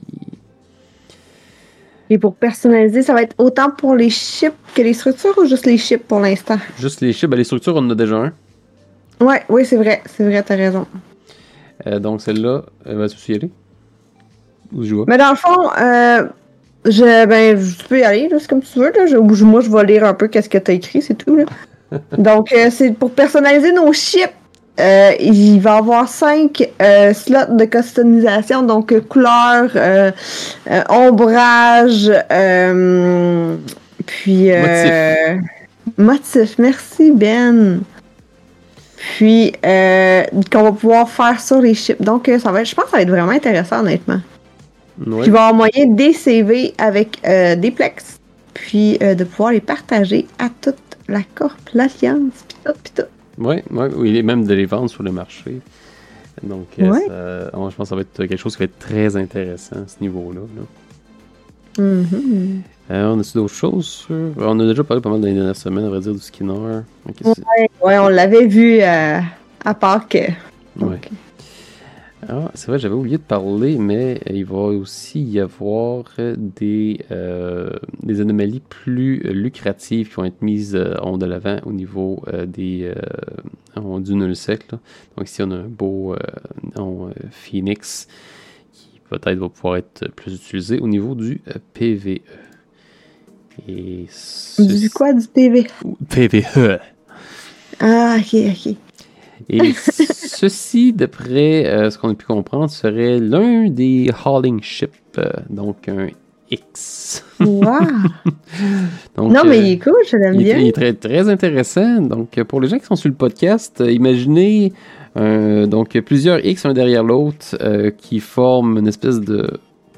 Et pour personnaliser, ça va être autant pour les chips que les structures ou juste les chips pour l'instant? Juste les chips. Ben, les structures, on en a déjà un. Ouais, oui, c'est vrai. C'est vrai, t'as raison. Euh, donc, celle-là, elle va y aller? Où je vois? Mais dans le fond, euh, je, ben, tu peux y aller, là, c'est comme tu veux. Là. Je, moi, je vais lire un peu qu'est-ce que t'as écrit, c'est tout. Là. Donc, euh, c'est pour personnaliser nos chips. Euh, il va y avoir cinq euh, slots de customisation, donc euh, couleur, euh, euh, ombrage, euh, puis euh, motif. motif. Merci Ben. Puis euh, qu'on va pouvoir faire sur les chips. Donc euh, ça va être, je pense que ça va être vraiment intéressant honnêtement. Ouais. Puis il va y avoir moyen des C V avec euh, des plex, puis euh, de pouvoir les partager à toute la corporation, puis tout, puis tout. Oui, ouais, oui, même de les vendre sur le marché. Donc, ouais. ça, je pense que ça va être quelque chose qui va être très intéressant à ce niveau-là. Là. Mm-hmm. Euh, on a-tu d'autres choses sur... On a déjà parlé pas mal dans les dernières semaines, à vrai dire, du Skinner. Okay, ouais, ouais, on l'avait vu euh, à Pâques. Oui. Ah, c'est vrai, j'avais oublié de parler, mais il va aussi y avoir des, euh, des anomalies plus lucratives qui vont être mises euh, de l'avant au niveau euh, des, euh, du nullsec. Là. Donc ici, on a un beau euh, non, euh, Phoenix qui peut-être va pouvoir être plus utilisé au niveau du euh, P V E. Et ce... Du quoi, du P V E? P V E. Ah, ok, ok. Et ceci, d'après euh, ce qu'on a pu comprendre, serait l'un des hauling ships, euh, donc un X. Wow! donc, non, mais euh, il est cool, je l'aime il bien. Est, il est très, très intéressant. Donc, pour les gens qui sont sur le podcast, euh, imaginez euh, donc, plusieurs X un derrière l'autre euh, qui forment une espèce de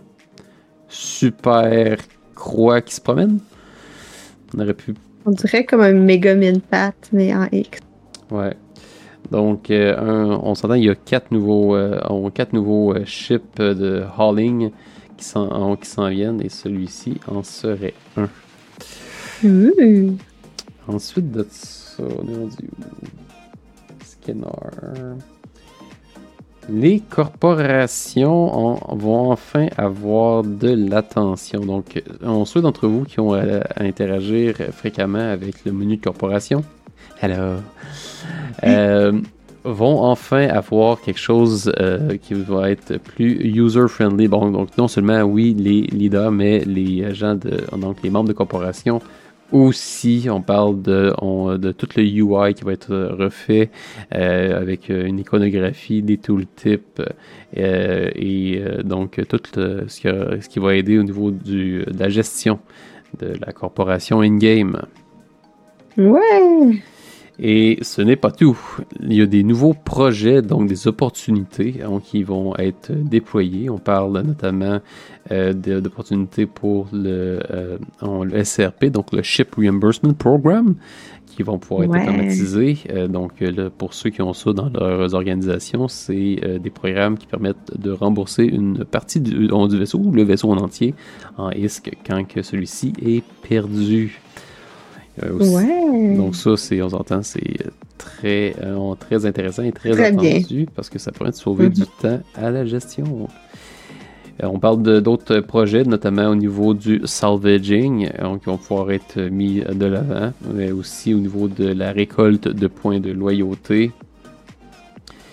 super croix qui se promène. On aurait pu... On dirait comme un méga Minpat, mais en X. Ouais. Donc, euh, un, on s'entend, il y a quatre nouveaux, euh, quatre nouveaux euh, ships de hauling qui s'en, qui s'en viennent et celui-ci en serait un. Mmh. Ensuite de ça, on est rendu où? Skinner. Les corporations en, vont enfin avoir de l'attention. Donc, on ceux d'entre vous qui ont à, à interagir fréquemment avec le menu de corporation. Alors, euh, vont enfin avoir quelque chose euh, qui va être plus user-friendly. Bon, donc non seulement, oui, les leaders, mais les gens, de, donc les membres de corporation aussi. On parle de, on, de tout le U I qui va être refait euh, avec une iconographie, des tooltips euh, et euh, donc tout le, ce, que, ce qui va aider au niveau du, de la gestion de la corporation in-game. Ouais! Et ce n'est pas tout. Il y a des nouveaux projets, donc des opportunités donc, qui vont être déployés. On parle notamment euh, d'opportunités pour le, euh, le S R P, donc le Ship Reimbursement Program, qui vont pouvoir être ouais. automatisés. Euh, donc, là, pour ceux qui ont ça dans leurs organisations, c'est euh, des programmes qui permettent de rembourser une partie du, du vaisseau, ou le vaisseau en entier, en I S C quand que celui-ci est perdu. Euh, ouais. Donc ça, c'est, on s'entend, c'est très, euh, très intéressant et très, très attendu bien. Parce que ça permet de sauver mm-hmm. du temps à la gestion. Euh, on parle de, d'autres projets, notamment au niveau du salvaging, donc, qui vont pouvoir être mis de l'avant, mais aussi au niveau de la récolte de points de loyauté.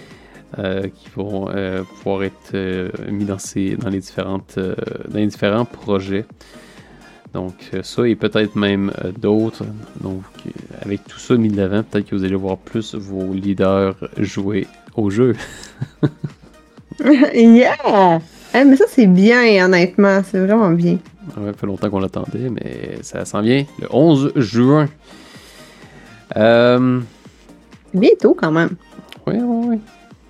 euh, qui vont euh, pouvoir être euh, mis dans, ces, dans, les différentes, euh, dans les différents projets. Donc euh, ça et peut-être même euh, d'autres. Donc euh, avec tout ça mis de l'avant, peut-être que vous allez voir plus vos leaders jouer au jeu. Yeah! Eh, mais ça, c'est bien, honnêtement. C'est vraiment bien. Ouais, ça fait longtemps qu'on l'attendait, mais ça s'en vient le onze juin. Euh... C'est bientôt, quand même. Oui, oui, oui.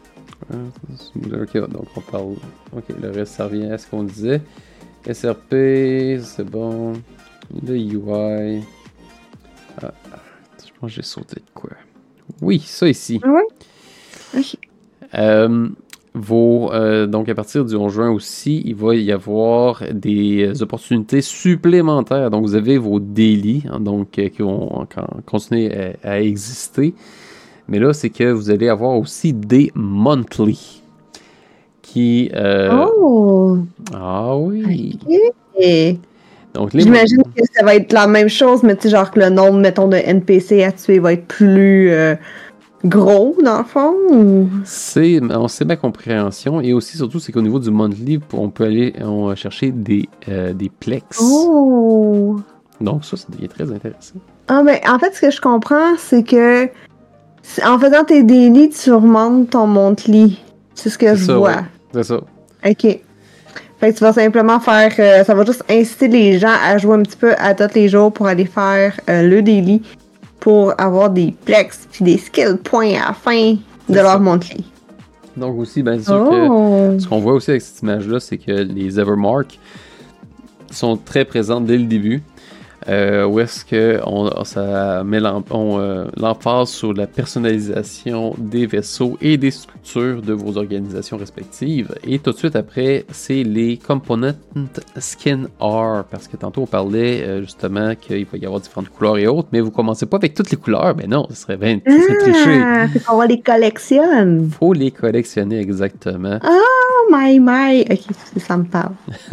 Euh, ok, donc on parle... Ok, le reste, ça revient à ce qu'on disait. S R P, c'est bon. Le U I... Ah, je pense que j'ai sauté de quoi. Oui, ça ici. Ah ouais? Ok. Euh... Vos, euh, donc à partir du onze juin aussi, il va y avoir des opportunités supplémentaires. Donc vous avez vos daily, hein, donc euh, qui vont continuer à, à exister. Mais là, c'est que vous allez avoir aussi des monthly. Qui. Euh... Oh! Ah oui! Okay. Donc, les J'imagine mon- que ça va être la même chose, mais tu sais, genre que le nombre, mettons, de N P C à tuer va être plus. Euh... gros, dans le fond? Ou... C'est, c'est ma compréhension. Et aussi, surtout, c'est qu'au niveau du monthly, on peut aller on va chercher des, euh, des plex. Oh! Donc ça, ça devient très intéressant. Ah, ben, en fait, ce que je comprends, c'est que en faisant tes daily, tu remontes ton monthly. C'est ce que C'est je ça, vois. ouais. C'est ça. OK. Fait que tu vas simplement faire... Euh, ça va juste inciter les gens à jouer un petit peu à tous les jours pour aller faire euh, le daily, pour avoir des plex puis des skill points à la fin de C'est leur ça. monthly. Donc aussi, ben, c'est sûr Oh! que ce qu'on voit aussi avec cette image-là, c'est que les Evermark sont très présentes dès le début. Euh, où est-ce que on, ça met l'em- on, euh, l'emphase sur la personnalisation des vaisseaux et des structures de vos organisations respectives. Et tout de suite après, c'est les Component Skin R, parce que tantôt on parlait euh, justement qu'il va y avoir différentes couleurs et autres, mais vous commencez pas avec toutes les couleurs. Ben non, ce serait bien ça serait triché. Ah! Fait qu'on va les collectionner. Faut les collectionner exactement. Oh my my! Ok, ça, ça me parle.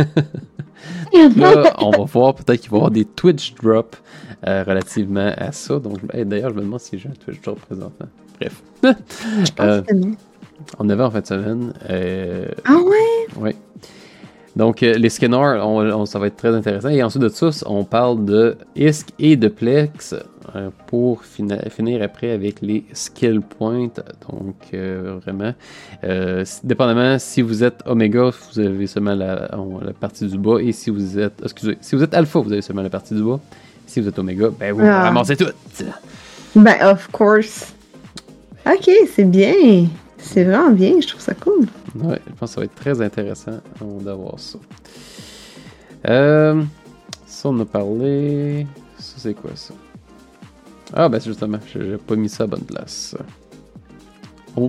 Là, on va voir peut-être qu'il va y avoir des Twitch drops euh, relativement à ça. Donc, hey, d'ailleurs, je me demande si j'ai un Twitch drop présentement. Bref. Je pense Euh, que non. on avait en fin de semaine. Euh, Ah ouais? ouais. Donc, euh, les scanners, on, on- ça va être très intéressant. Et ensuite de ça, on parle de I S C et de Plex euh, pour fina- finir après avec les skill points. Donc, euh, vraiment, euh, si- dépendamment, si vous êtes Omega, vous avez seulement la, on- la partie du bas. Et si vous êtes, excusez, si vous êtes Alpha, vous avez seulement la partie du bas. Si vous êtes Omega, ben vous Ah. ramassez tout. Ben, of course. Ok, c'est bien. C'est vraiment bien, je trouve ça cool. Ouais, je pense que ça va être très intéressant euh, d'avoir ça. Euh, ça, on a parlé. Ça, c'est quoi ça? Ah, ben, c'est justement, j'ai pas mis ça à bonne place. Oh.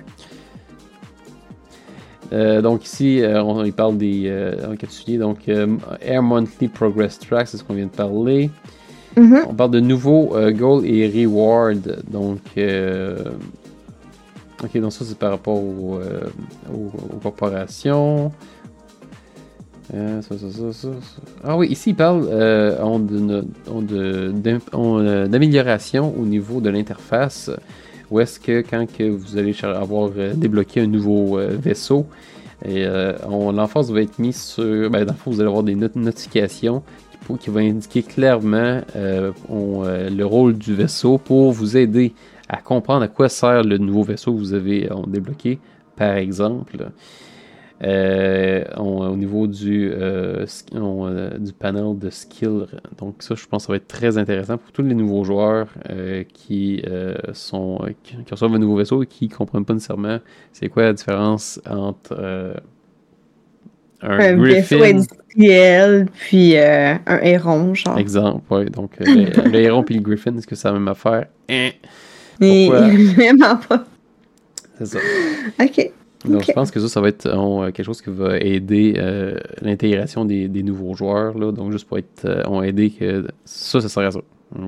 Euh, donc, ici, euh, on, il parle des euh, encapsulés. Donc, euh, Air Monthly Progress Track, c'est ce qu'on vient de parler. Mhm. On parle de nouveaux euh, goals et rewards. Donc, euh, ok, donc ça c'est par rapport au, euh, aux, aux corporations. Euh, ça, ça, ça, ça, ça. Ah oui, ici il parle euh, on de, on de, d'im- on, euh, d'amélioration au niveau de l'interface. Où est-ce que quand que vous allez cher- avoir euh, débloqué un nouveau euh, vaisseau, et euh, on, l'emphase va être mise sur. Ben, dans le fond, vous allez avoir des not- notifications qui, qui vont indiquer clairement euh, on, euh, le rôle du vaisseau pour vous aider à comprendre à quoi sert le nouveau vaisseau que vous avez on, débloqué, par exemple. Euh, on- au niveau du, euh, sk- on, euh, du panel de skill. Donc ça, je pense que ça va être très intéressant pour tous les nouveaux joueurs euh, qui, euh, sont, euh, qui, qui reçoivent un nouveau vaisseau et qui ne comprennent pas nécessairement c'est quoi la différence entre euh, un, Un vaisseau Griffin, industriel, puis euh, un héron, genre. exemple, ouais, donc euh, le, le héron et le Griffin, est-ce que c'est la même affaire? Hein? Mais Pourquoi? vraiment pas. C'est ça. Ok. Donc, Ok. je pense que ça, ça va être on, quelque chose qui va aider euh, l'intégration des, des nouveaux joueurs. Là. Donc, juste pour être. Euh, on va aider que ça, ça sert à ça. OK.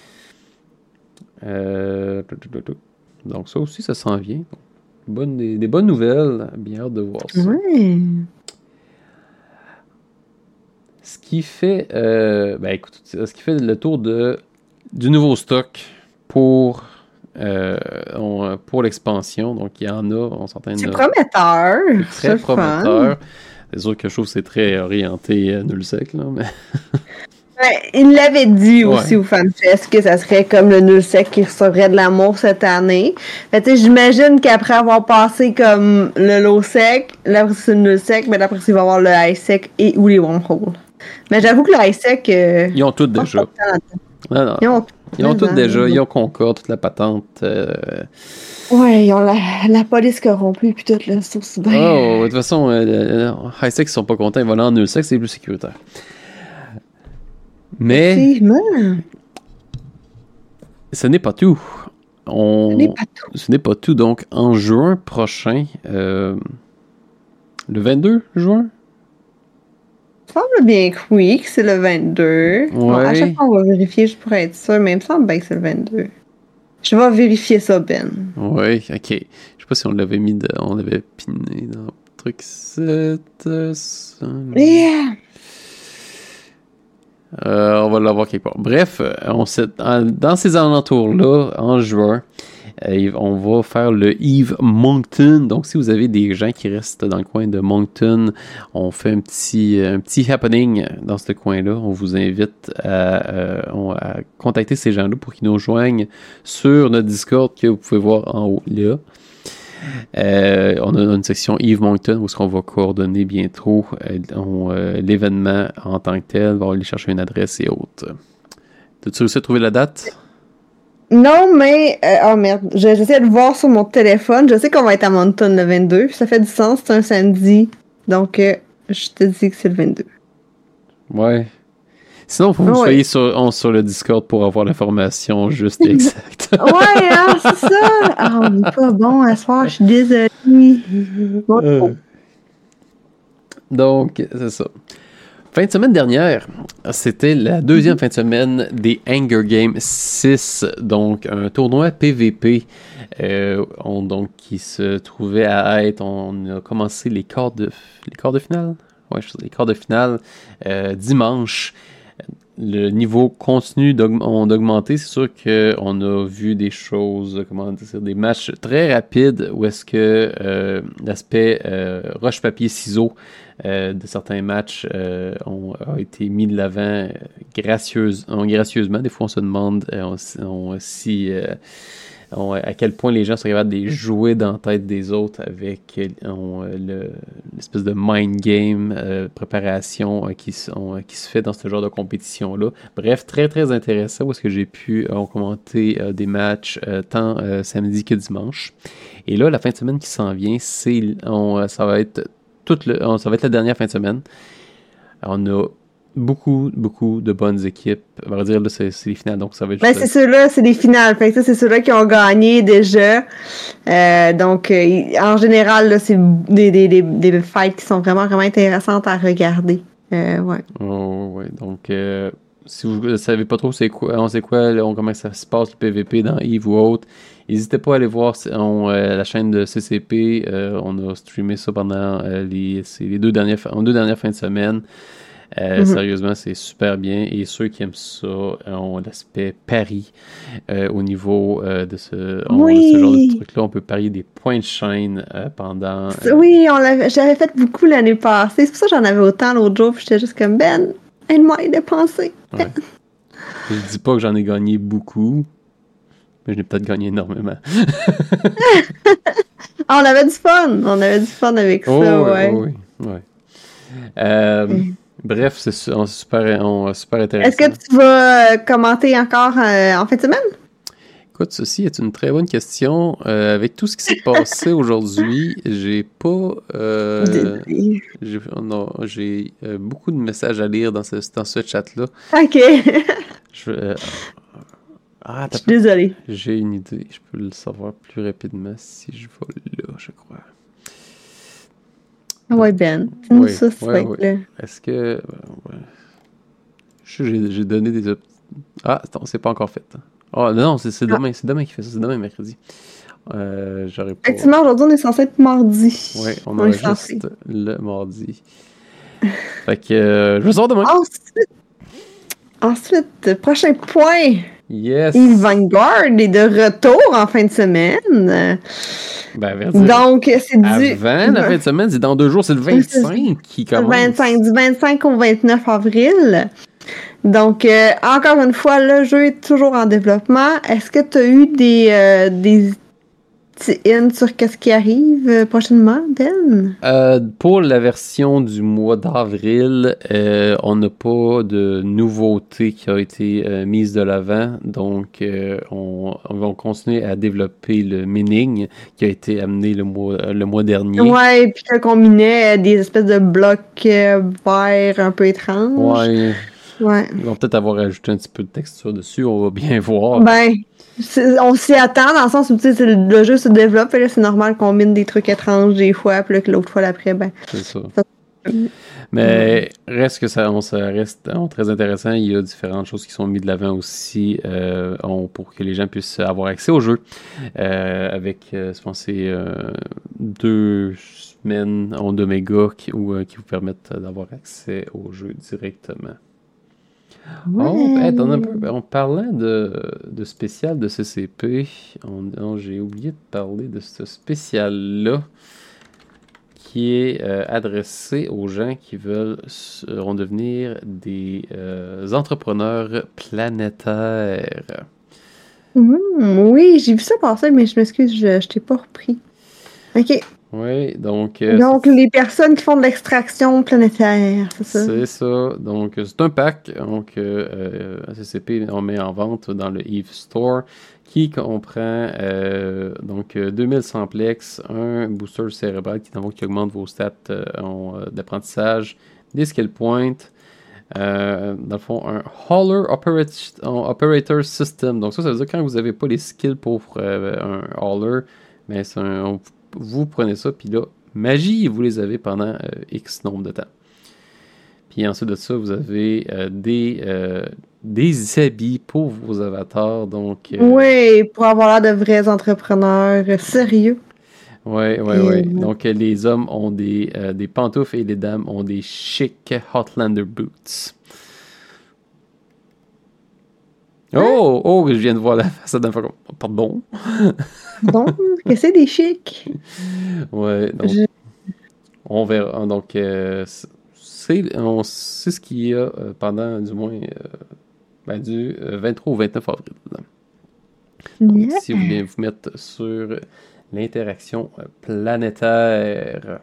Euh, tout, tout, tout, tout. Donc, ça aussi, ça s'en vient. Bonne, des, des bonnes nouvelles. Bien hâte de voir ça. Ouais. Ce qui fait. Euh, ben, écoute, ce qui fait le tour de, du nouveau stock pour euh, on, pour l'expansion. Donc, il y en a, on s'entend. C'est prometteur. C'est très prometteur. C'est sûr que je trouve que c'est très orienté euh, nullsec, là, mais... Ouais, il l'avait dit aussi ouais. au FanFest que ça serait comme le nullsec qui recevrait de l'amour cette année. Fait que j'imagine qu'après avoir passé comme le low-sec, là c'est le nullsec, mais après il va y avoir le high-sec et ou les wormholes. Mais j'avoue que le high-sec... Euh, ils ont tout déjà. Non, non. Ils ont, ils ont tout déjà. Ils ont Concorde, toute la patente. Euh... Ouais, ils ont la, la police corrompue puis tout là, c'est aussi bien. Oh, de toute façon, euh, high-sec, ils sont pas contents. Ils vont aller en nullsec, c'est plus sécuritaire. Mais ce n'est pas tout. On... Ce n'est pas tout. Ce n'est pas tout. Donc, en juin prochain, euh, le vingt-deux juin? Il me semble bien que oui, que c'est le vingt-deux. Ouais. Bon, à chaque fois, on va vérifier juste pour être sûr, mais il me semble bien que c'est le vingt-deux. Je vais vérifier ça, Ben. Oui, ok. Je sais pas si on l'avait mis, de... on l'avait piné dans le truc sept. Yeah! Euh, on va l'avoir quelque part. Bref, on sait, dans ces alentours-là, en juin, euh, on va faire le Eve Moncton. Donc, si vous avez des gens qui restent dans le coin de Moncton, on fait un petit, un petit happening dans ce coin-là. On vous invite à, euh, à contacter ces gens-là pour qu'ils nous rejoignent sur notre Discord que vous pouvez voir en haut là. Euh, on a une section Eve Moncton où on va coordonner bientôt euh, on, euh, l'événement en tant que tel, on va aller chercher une adresse et autres. T'as-tu réussi à trouver la date? Non, mais... Euh, oh merde, j'essaie de voir sur mon téléphone. Je sais qu'on va être à Moncton le vingt-deux. Ça fait du sens, c'est un samedi. Donc, euh, je te dis que c'est le vingt-deux. Ouais. Sinon, il faut que vous ouais. soyez sur, on, sur le Discord pour avoir l'information juste et exacte. Ouais, hein, c'est ça! Ah, on n'est pas bon à ce soir, je suis désolée. Bon. Euh. Donc, c'est ça. Fin de semaine dernière, c'était la deuxième mm-hmm. fin de semaine des Hunger Games six, donc un tournoi P V P euh, on, donc, qui se trouvait à être, on a commencé les quarts de, les quarts de finale, ouais, je sais, les quarts de finale euh, dimanche. Le niveau continue d'augmenter. C'est sûr qu'on a vu des choses, comment dire, des matchs très rapides où est-ce que euh, l'aspect euh, roche-papier-ciseaux euh, de certains matchs euh, ont, a été mis de l'avant euh, gracieuse, gracieusement. Des fois, on se demande euh, on, on, si... Euh, On, à quel point les gens sont capables de les jouer dans la tête des autres avec on, le, l'espèce de mind game, euh, préparation euh, qui, on, qui se fait dans ce genre de compétition-là. Bref, très très intéressant où est-ce que j'ai pu euh, commenter euh, des matchs euh, tant euh, samedi que dimanche. Et là, la fin de semaine qui s'en vient, c'est on, ça va être toute le, on, ça va être la dernière fin de semaine. On a beaucoup, beaucoup de bonnes équipes. On va dire, là, c'est, c'est les finales, donc ça va être... Ben, c'est ceux-là, c'est les finales. Fait que ça, c'est ceux-là qui ont gagné déjà. Euh, donc, euh, en général, là, c'est des, des, des, des fights qui sont vraiment, vraiment intéressantes à regarder. Euh, ouais. Oh, ouais. Donc, euh, si vous ne savez pas trop c'est quoi, on sait quoi, là, on, comment ça se passe, le P V P dans Eve ou autre, n'hésitez pas à aller voir on, euh, la chaîne de C C P. Euh, on a streamé ça pendant euh, les, c'est les deux dernières, en deux dernières fins de semaine. Euh, mm-hmm. Sérieusement, c'est super bien. Et ceux qui aiment ça ont l'aspect pari euh, au niveau euh, de, ce, on, oui. de ce genre de truc-là. On peut parier des points de chaîne euh, pendant... Euh... Oui, on l'avait, j'avais fait beaucoup l'année passée. C'est pour ça que j'en avais autant l'autre jour. Puis j'étais juste comme, Ben, aide-moi à y dépenser. Ouais. Je dis pas que j'en ai gagné beaucoup, mais je n'ai peut-être gagné énormément. On avait du fun. On avait du fun avec oh, ça, ouais. ouais. Oh, oui, ouais. Euh... Mm. Bref, c'est super, on, super intéressant. Est-ce que tu vas commenter encore euh, en fin de semaine? Écoute, ceci est une très bonne question. Euh, avec tout ce qui s'est passé aujourd'hui, j'ai pas... Euh, j'ai, non, j'ai euh, beaucoup de messages à lire dans ce, dans ce chat-là. OK. Je, euh, ah, je suis désolée. J'ai une idée. Je peux le savoir plus rapidement si je vais là, je crois. Ouais, Ben. Dis-nous oui, ça, c'est ouais, ouais. Là. Est-ce que... Ouais. Je, j'ai, j'ai donné des... Op- ah, attends, c'est pas encore fait. Oh, non, c'est, c'est demain. Ah. C'est demain qu'il fait ça. C'est demain, mercredi. Euh, j'aurais pas... Effectivement, aujourd'hui, on est censé être mardi. Oui, on, on a juste censé. Le mardi. Fait que... Euh, je vais savoir demain. Ensuite, ensuite, prochain point. Yes! Eve Vanguard est de retour en fin de semaine. Ben, verdir. Donc, c'est du... Avant la fin de semaine, c'est dans deux jours, c'est le vingt-cinq qui commence. vingt-cinq, du vingt-cinq au vingt-neuf avril. Donc, euh, encore une fois, le jeu est toujours en développement. Est-ce que tu as eu des, euh, des hints sur qu'est-ce qui arrive euh, prochainement, Ben? Euh, pour la version du mois d'avril, euh, on n'a pas de nouveauté qui a été euh, mise de l'avant. Donc, euh, on, on va continuer à développer le mining qui a été amené le mois, le mois dernier. Ouais, puis qu'on combinait des espèces de blocs euh, verts un peu étranges. Ouais. Ouais. Ils vont peut-être avoir ajouté un petit peu de texture dessus, on va bien voir. Ben, on s'y attend dans le sens où tu sais, le, le jeu se développe et là c'est normal qu'on combine des trucs étranges des fois, puis là que l'autre fois d'après, ben. C'est ça. ça... Mais reste que ça, on, ça reste on, très intéressant. Il y a différentes choses qui sont mises de l'avant aussi euh, on, pour que les gens puissent avoir accès au jeu. Euh, avec, euh, je pense, c'est euh, deux semaines d'Omega qui, ou, euh, qui vous permettent d'avoir accès au jeu directement. Ouais. Oh, hey, un peu, en parlant de, de spécial de C C P, on, on, j'ai oublié de parler de ce spécial-là qui est euh, adressé aux gens qui veulent seront devenir des euh, entrepreneurs planétaires. Mmh, oui, j'ai vu ça passer, mais je m'excuse, je, je t'ai pas repris. OK. Oui, donc... Euh, donc, les personnes qui font de l'extraction planétaire, c'est ça? C'est ça. Donc, c'est un pack donc, euh, C C P, on met en vente dans le Eve Store qui comprend euh, donc deux mille simplex, un booster cérébral qui, qui augmente vos stats euh, d'apprentissage, des skill points, euh, dans le fond, un Hauler operat- Operator System. Donc, ça, ça veut dire que quand vous n'avez pas les skills pour euh, un Hauler, mais c'est un... On, vous prenez ça, puis là, magie, vous les avez pendant euh, X nombre de temps. Puis ensuite de ça, vous avez euh, des, euh, des habits pour vos avatars. Donc, euh, oui, pour avoir l'air de vrais entrepreneurs euh, sérieux. Oui, oui, oui. Donc, euh, les hommes ont des, euh, des pantoufles et les dames ont des chic Hotlander boots. Oh, oh, je viens de voir la face d'un fois. Pardon. Donc, que c'est des chics. Ouais, donc, je... on verra. Donc, euh, c'est, on sait ce qu'il y a euh, pendant, du moins, euh, ben, du euh, vingt-trois au vingt-neuf avril. Donc, yeah. Si vous voulez vous mettre sur l'interaction planétaire.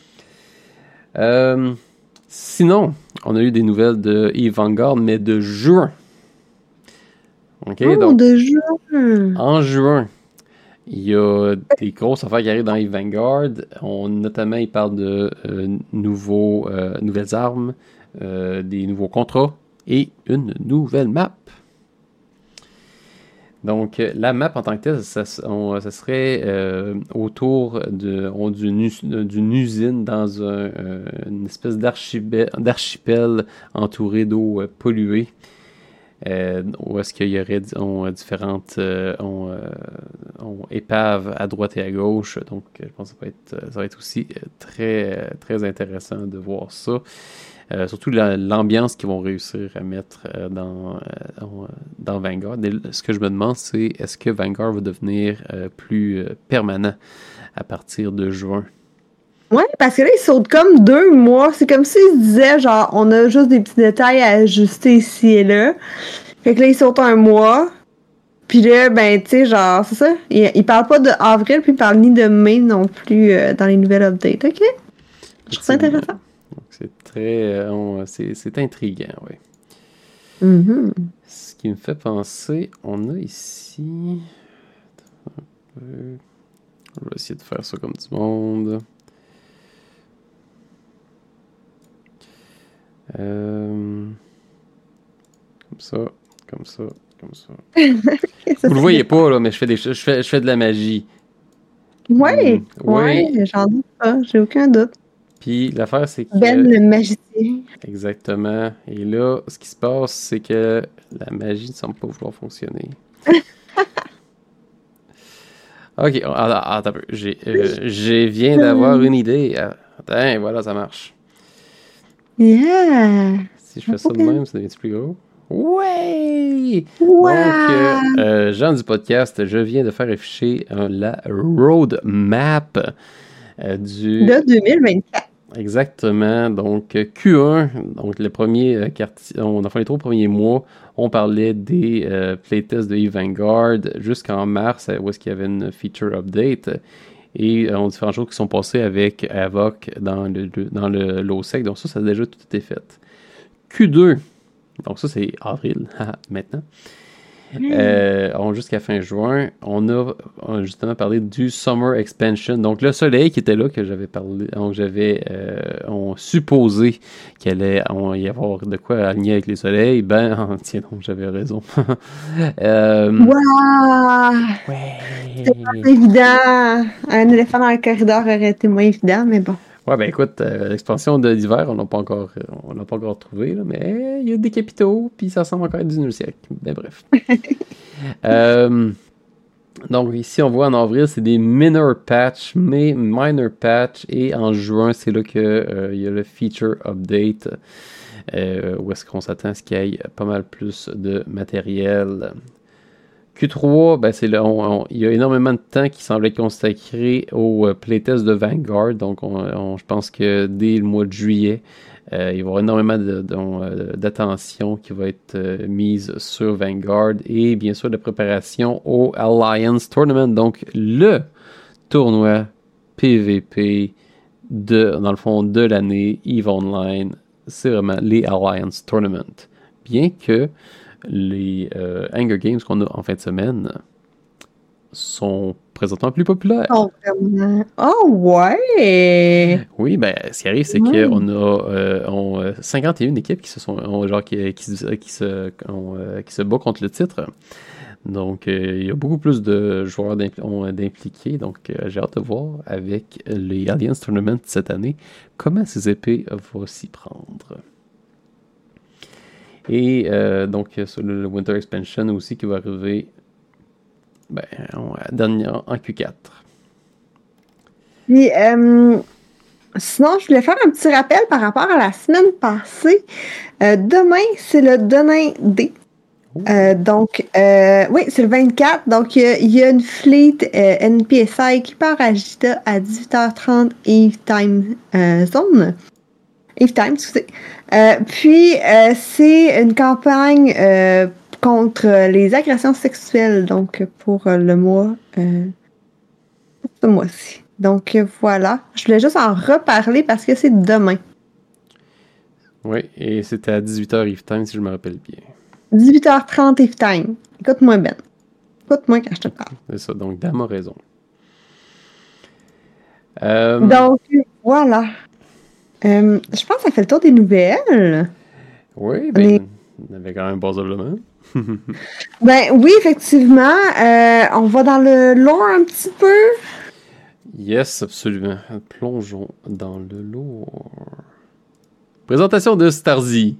Euh, sinon, on a eu des nouvelles de Eve Vanguard, mais de juin. OK, oh, donc, de juin. En juin, il y a des grosses affaires qui arrivent dans Eve Vanguard. On, notamment, il parle de euh, nouveaux, euh, nouvelles armes, euh, des nouveaux contrats et une nouvelle map. Donc, la map en tant que telle, ça, on, ça serait euh, autour de, on, d'une, d'une usine dans un, euh, une espèce d'archipel, d'archipel entouré d'eau euh, polluée. Euh, où est-ce qu'il y aurait on, différentes euh, on, euh, on, épaves à droite et à gauche. Donc, je pense que ça va être, ça va être aussi très, très intéressant de voir ça. Euh, surtout la, l'ambiance qu'ils vont réussir à mettre euh, dans, euh, dans Vanguard. Et ce que je me demande, c'est est-ce que Vanguard va devenir euh, plus euh, permanent à partir de juin? Ouais, parce que là, ils sautent comme deux mois. C'est comme s'ils se disaient, genre, on a juste des petits détails à ajuster ici et là. Fait que là, ils sautent un mois. Puis là, ben, tu sais, genre, c'est ça. Ils, ils parlent pas d'avril, puis ils parlent ni de mai non plus euh, dans les nouvelles updates. OK? Je trouve ça intéressant. Donc, c'est très... Euh, on, c'est, c'est intriguant, oui. Mm-hmm. Ce qui me fait penser, on a ici... Attends un peu... Je vais essayer de faire ça comme du monde... Euh, comme ça, comme ça, comme ça. ça Vous le voyez pas, là, mais je fais, des, je fais, je fais de la magie. Ouais, mmh, ouais, ouais, j'en doute pas, j'ai aucun doute. Puis l'affaire, c'est que... Ben le magicien. Exactement. Et là, ce qui se passe, c'est que la magie ne semble pas vouloir fonctionner. Ok, attends, attends un peu. J'ai, euh, j'ai viens d'avoir une idée. Attends, voilà, ça marche. Yeah! Si je fais ça de même, ça devient plus gros? Ouais! Wow! Donc, euh, euh, gens du podcast, je viens de faire afficher euh, la roadmap euh, du... De deux mille vingt-quatre. Exactement. Donc, Q un, donc le premier euh, quartier, on a fait les trois premiers mois, on parlait des euh, playtests de Eve Vanguard jusqu'en mars, où est-ce qu'il y avait une feature update. Et euh, on a différentes choses qui sont passées avec Avoc dans le, dans le l'O-Sec. Donc ça, ça a déjà tout été fait. Q deux, donc ça c'est avril, maintenant. Euh, on, jusqu'à fin juin, on a, on a justement parlé du Summer Expansion. Donc le soleil qui était là, que j'avais parlé, donc j'avais euh, on supposé qu'il allait on, y avoir de quoi aligner avec les soleils. Ben, tiens donc, j'avais raison. euh, Wow! ouais. C'est pas évident. Un éléphant dans le corridor aurait été moins évident, mais bon. Ouais, ben écoute, euh, l'expansion de l'hiver, on n'a pas encore on l'a pas encore trouvé, là, mais il y a des capitaux, puis ça semble encore être du dix-neuvième siècle. Ben bref. euh, donc ici, on voit en avril, c'est des minor patch, mais minor patch, et en juin, c'est là qu'il euh, y a le feature update, euh, où est-ce qu'on s'attend à ce qu'il y ait pas mal plus de matériel. Q trois, ben c'est là, on, on, il y a énormément de temps qui semble être consacré au euh, playtest de Vanguard. Donc, on, on, je pense que dès le mois de juillet, euh, il va y avoir énormément de, de, euh, d'attention qui va être euh, mise sur Vanguard et bien sûr de préparation au Alliance Tournament. Donc, le tournoi P V P de, dans le fond, de l'année EVE Online, c'est vraiment les Alliance Tournament. Bien que les euh, Hunger Games qu'on a en fin de semaine sont présentement plus populaires. Oh, vraiment? Oh, ouais! Oui, ben, ce qui arrive, c'est Ouais. qu'on a euh, on, euh, cinquante et une équipes qui se sont, ont, genre, qui, qui, qui, se, ont, euh, qui se battent contre le titre. Donc, euh, il y a beaucoup plus de joueurs d'impl- ont, d'impliqués. Donc, euh, j'ai hâte de voir avec les Alliance Tournament cette année comment ces épées vont s'y prendre. Et euh, donc, sur le Winter Expansion aussi qui va arriver ben, en, dernière, en Q quatre. Puis, euh, sinon, je voulais faire un petit rappel par rapport à la semaine passée. Euh, demain, c'est le Denain D. Euh, donc, euh, oui, c'est le vingt-quatre. Donc, il y, y a une fleet euh, N P S I qui part à Gita à dix-huit heures trente Eve Time euh, Zone. Eve Time, excusez. Euh, puis, euh, c'est une campagne euh, contre les agressions sexuelles, donc pour euh, le mois, euh, pour ce mois-ci. Donc, euh, voilà. Je voulais juste en reparler parce que c'est demain. Oui, et c'était à dix-huit heures Eve Time, si je me rappelle bien. dix-huit heures trente Eve Time. Écoute-moi, Ben. Écoute-moi quand je te parle. C'est ça, donc Dame a raison. Euh, Donc, voilà. Euh, je pense que ça fait le tour des nouvelles. oui, ben, Mais- on avait quand même possiblement. Ben oui, effectivement. Euh, on va dans le lore un petit peu. Yes, absolument. Plongeons dans le lore. Présentation de Starzy.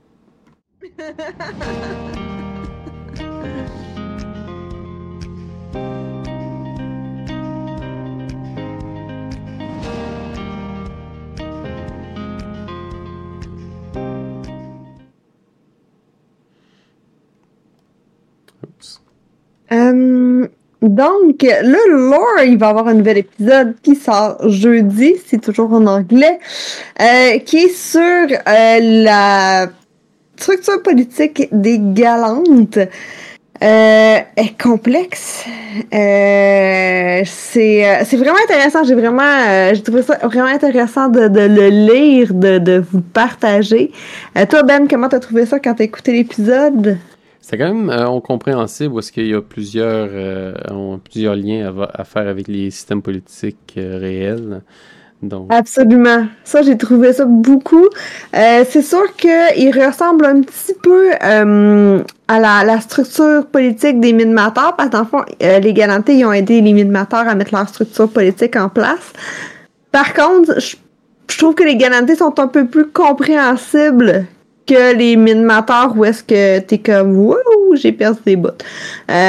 Oups. Euh, donc, le lore, il va y avoir un nouvel épisode qui sort jeudi, c'est toujours en anglais, euh, qui est sur euh, la structure politique des Galantes. Euh, est complexe. Euh, c'est, euh, c'est vraiment intéressant. J'ai vraiment, euh, j'ai trouvé ça vraiment intéressant de, de le lire, de, de vous partager. Euh, toi, Ben, comment t'as trouvé ça quand t'as écouté l'épisode? C'est quand même euh, incompréhensible parce qu'il y a plusieurs, euh, on- plusieurs liens à, à faire avec les systèmes politiques euh, réels. Donc, Absolument. Ça, j'ai trouvé ça beaucoup. Euh, c'est sûr qu'il ressemble un petit peu euh, à la, la structure politique des Mid-Mators, parce que dans le fond, euh, les Galantes, ils ont aidé les Mid-Mators à mettre leur structure politique en place. Par contre, je, je trouve que les Galantes sont un peu plus compréhensibles que les Mid-Mators, où est-ce que t'es comme « Wouh, j'ai perdu des bouts euh, ».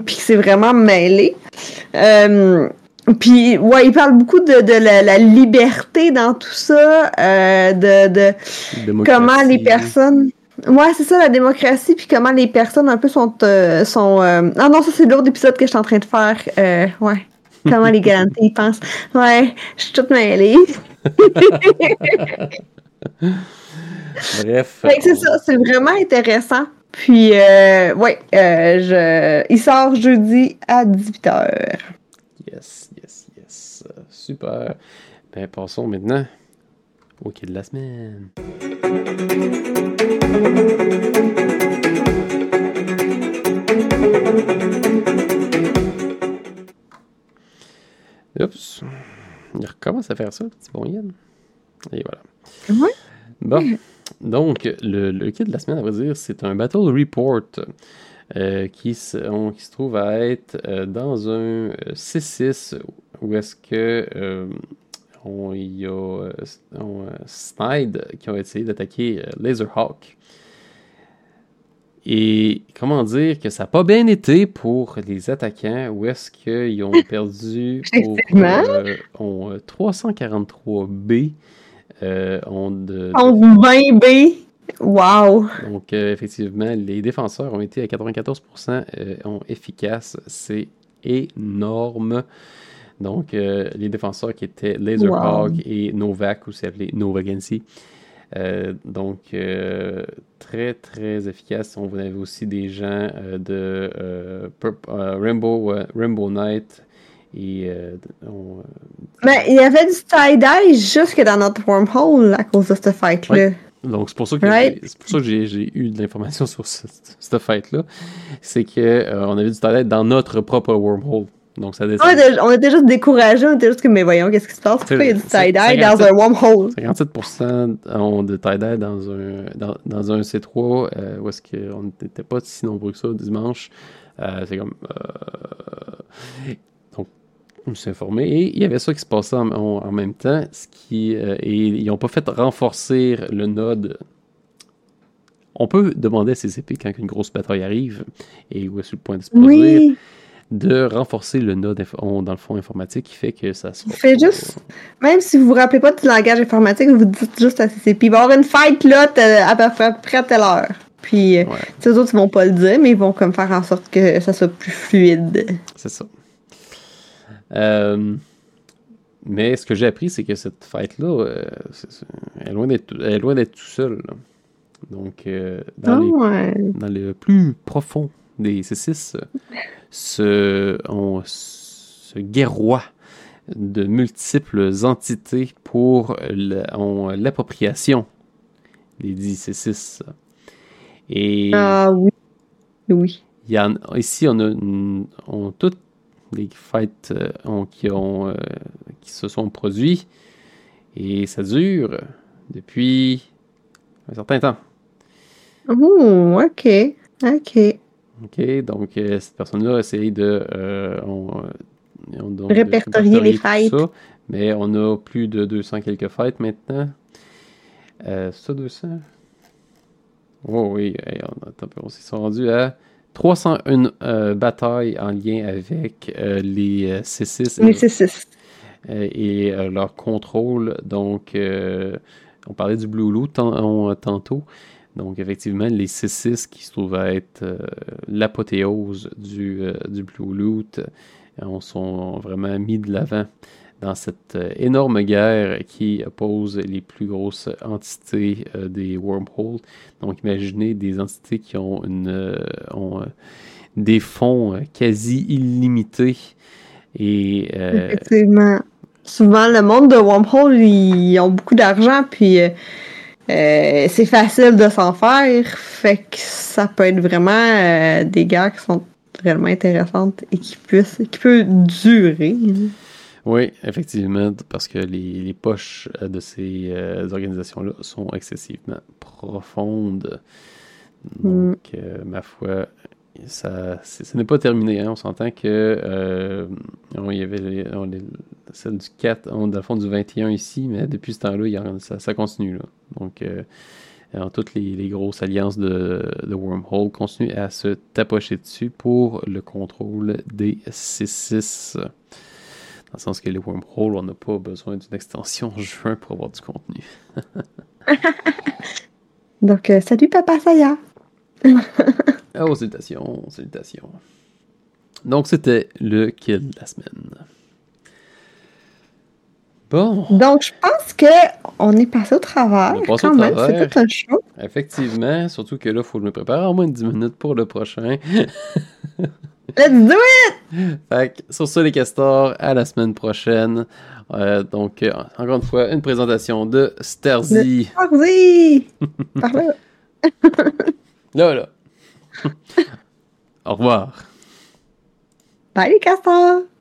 Puis c'est vraiment mêlé. Euh, Puis, ouais, il parle beaucoup de, de la, la liberté dans tout ça, euh, de, de démocratie. comment les personnes... Ouais, c'est ça, la démocratie, puis comment les personnes un peu sont... Euh, sont euh... Ah non, ça, c'est l'autre épisode que je suis en train de faire. Euh, ouais. Comment les Galantés y pensent. Ouais, je suis toute mêlée. Bref. Fait que c'est on... ça, c'est vraiment intéressant. Puis, euh, ouais, euh, je... il sort jeudi à dix-huit heures. Yes, yes, yes. Super. Ben, passons maintenant au kid de la semaine. Oups. Il recommence à faire ça, petit bon Yann. Et voilà. Ouais. Bon. Donc, le, le kit de la semaine, à vrai dire, c'est un Battle Report euh, qui, se, on, qui se trouve à être euh, dans un C six où est-ce que euh, on, il y a euh, on, euh, Snide qui ont essayé d'attaquer euh, Laserhawk. Et comment dire que ça n'a pas bien été pour les attaquants, où est-ce qu'ils ont perdu pour euh, ont, euh, trois cent quarante-trois B. Euh, ont de, de... vingt B. Wow! Donc, euh, effectivement, les défenseurs ont été à quatre-vingt-quatorze pour cent euh, ont efficaces. C'est énorme. Donc, euh, les défenseurs qui étaient Laserhawk wow. et Novak, ou c'est appelé Novagancy. Euh, donc, euh, très, très efficace. On avait aussi des gens euh, de euh, Purp- euh, Rainbow, euh, Rainbow Knight. Et, euh, on, Mais il y avait du tie-dye jusque dans notre wormhole à cause de cette fight-là. Ouais. Donc, c'est pour ça que, right. c'est pour ça que j'ai, j'ai eu de l'information sur ce, cette fight-là. C'est qu'on euh, avait du tie-dye dans notre propre wormhole. Donc, ça descend. Ouais, on était juste découragés, on était juste comme, mais voyons, qu'est-ce qui se passe? Pourquoi il y a du tie-dye dans un wormhole? cinquante-sept pour cent ont de tie-dye dans un, dans, dans un C trois, euh, où est-ce qu'on n'était pas si nombreux que ça dimanche. Euh, c'est comme... Euh... Donc, je me suis informé. Et il y avait ça qui se passait en, en, en même temps. Ce qui, euh, et ils n'ont pas fait renforcer le node. On peut demander à C C P quand une grosse bataille arrive, et où est-ce le point de se produire. Oui. De renforcer le node inf- dans le fond informatique qui fait que ça sera... Fait juste, même si vous vous rappelez pas du langage informatique, vous dites juste à C C P, il va y avoir une fight là à peu près à telle heure. Puis, ouais. Les autres, ils vont pas le dire, mais ils vont comme faire en sorte que ça soit plus fluide. C'est ça. Euh, mais ce que j'ai appris, c'est que cette fight-là, euh, c'est, c'est, elle, est loin d'être, elle est loin d'être tout seul. Là. Donc, euh, dans, oh, les, ouais. dans le plus profond des C six, se, on se guerroie de multiples entités pour le, on, l'appropriation des dix C six. Et ah oui. Oui. Il y en, ici, on a on, toutes des fights euh, on, qui, ont, euh, qui se sont produits et ça dure depuis un certain temps. Oh, ok. Ok. OK, donc euh, cette personne-là a essayé de, euh, on, on, donc, répertorier, de répertorier les fights. Ça, mais on a plus de deux cents quelques fights maintenant. Euh, c'est ça, deux cents? Oh oui, hey, on, a, on s'est rendu à trois cent un euh, batailles en lien avec euh, les euh, C six. Les C six. Euh, et euh, leur contrôle. Donc, euh, on parlait du Blue Loot tant, tantôt. Donc, effectivement, les C six qui se trouvent à être euh, l'apothéose du, euh, du Blue Loot on sont vraiment mis de l'avant dans cette euh, énorme guerre qui oppose les plus grosses entités euh, des wormholes. Donc, imaginez des entités qui ont, une, euh, ont euh, des fonds euh, quasi illimités. Et, euh, effectivement. Souvent, le monde de wormhole, ils ont beaucoup d'argent, puis... Euh... Euh, c'est facile de s'en faire, fait que ça peut être vraiment euh, des guerres qui sont réellement intéressantes et qui puissent, qui peuvent durer. Oui, effectivement, parce que les, les poches de ces euh, organisations-là sont excessivement profondes. Donc, mm. euh, ma foi, ça, c'est, ce n'est pas terminé. Hein. On s'entend que euh, on y avait on, les, celle du quatre, on, dans le fond du vingt et un ici, mais depuis ce temps-là, il y a, ça, ça continue. Là. Donc, euh, alors, toutes les, les grosses alliances de, de Wormhole continuent à se tapocher dessus pour le contrôle des C six. Dans le sens que les Wormhole, on n'a pas besoin d'une extension juin pour avoir du contenu. Donc, euh, salut Papa Saya! Oh, salutations, salutations. Donc, c'était le kill de la semaine. Bon. Donc, je pense qu'on est passé au travers. On est passé quand au même, travers. c'est tout un show. Effectivement, surtout que là, il faut que je me prépare en moins de dix minutes pour le prochain. Let's do it! Fait que, sur ça, les castors, à la semaine prochaine. Euh, donc, euh, encore une fois, une présentation de Sterzy. Vas-y! Par là. Là, là. Au revoir. Bye les castors!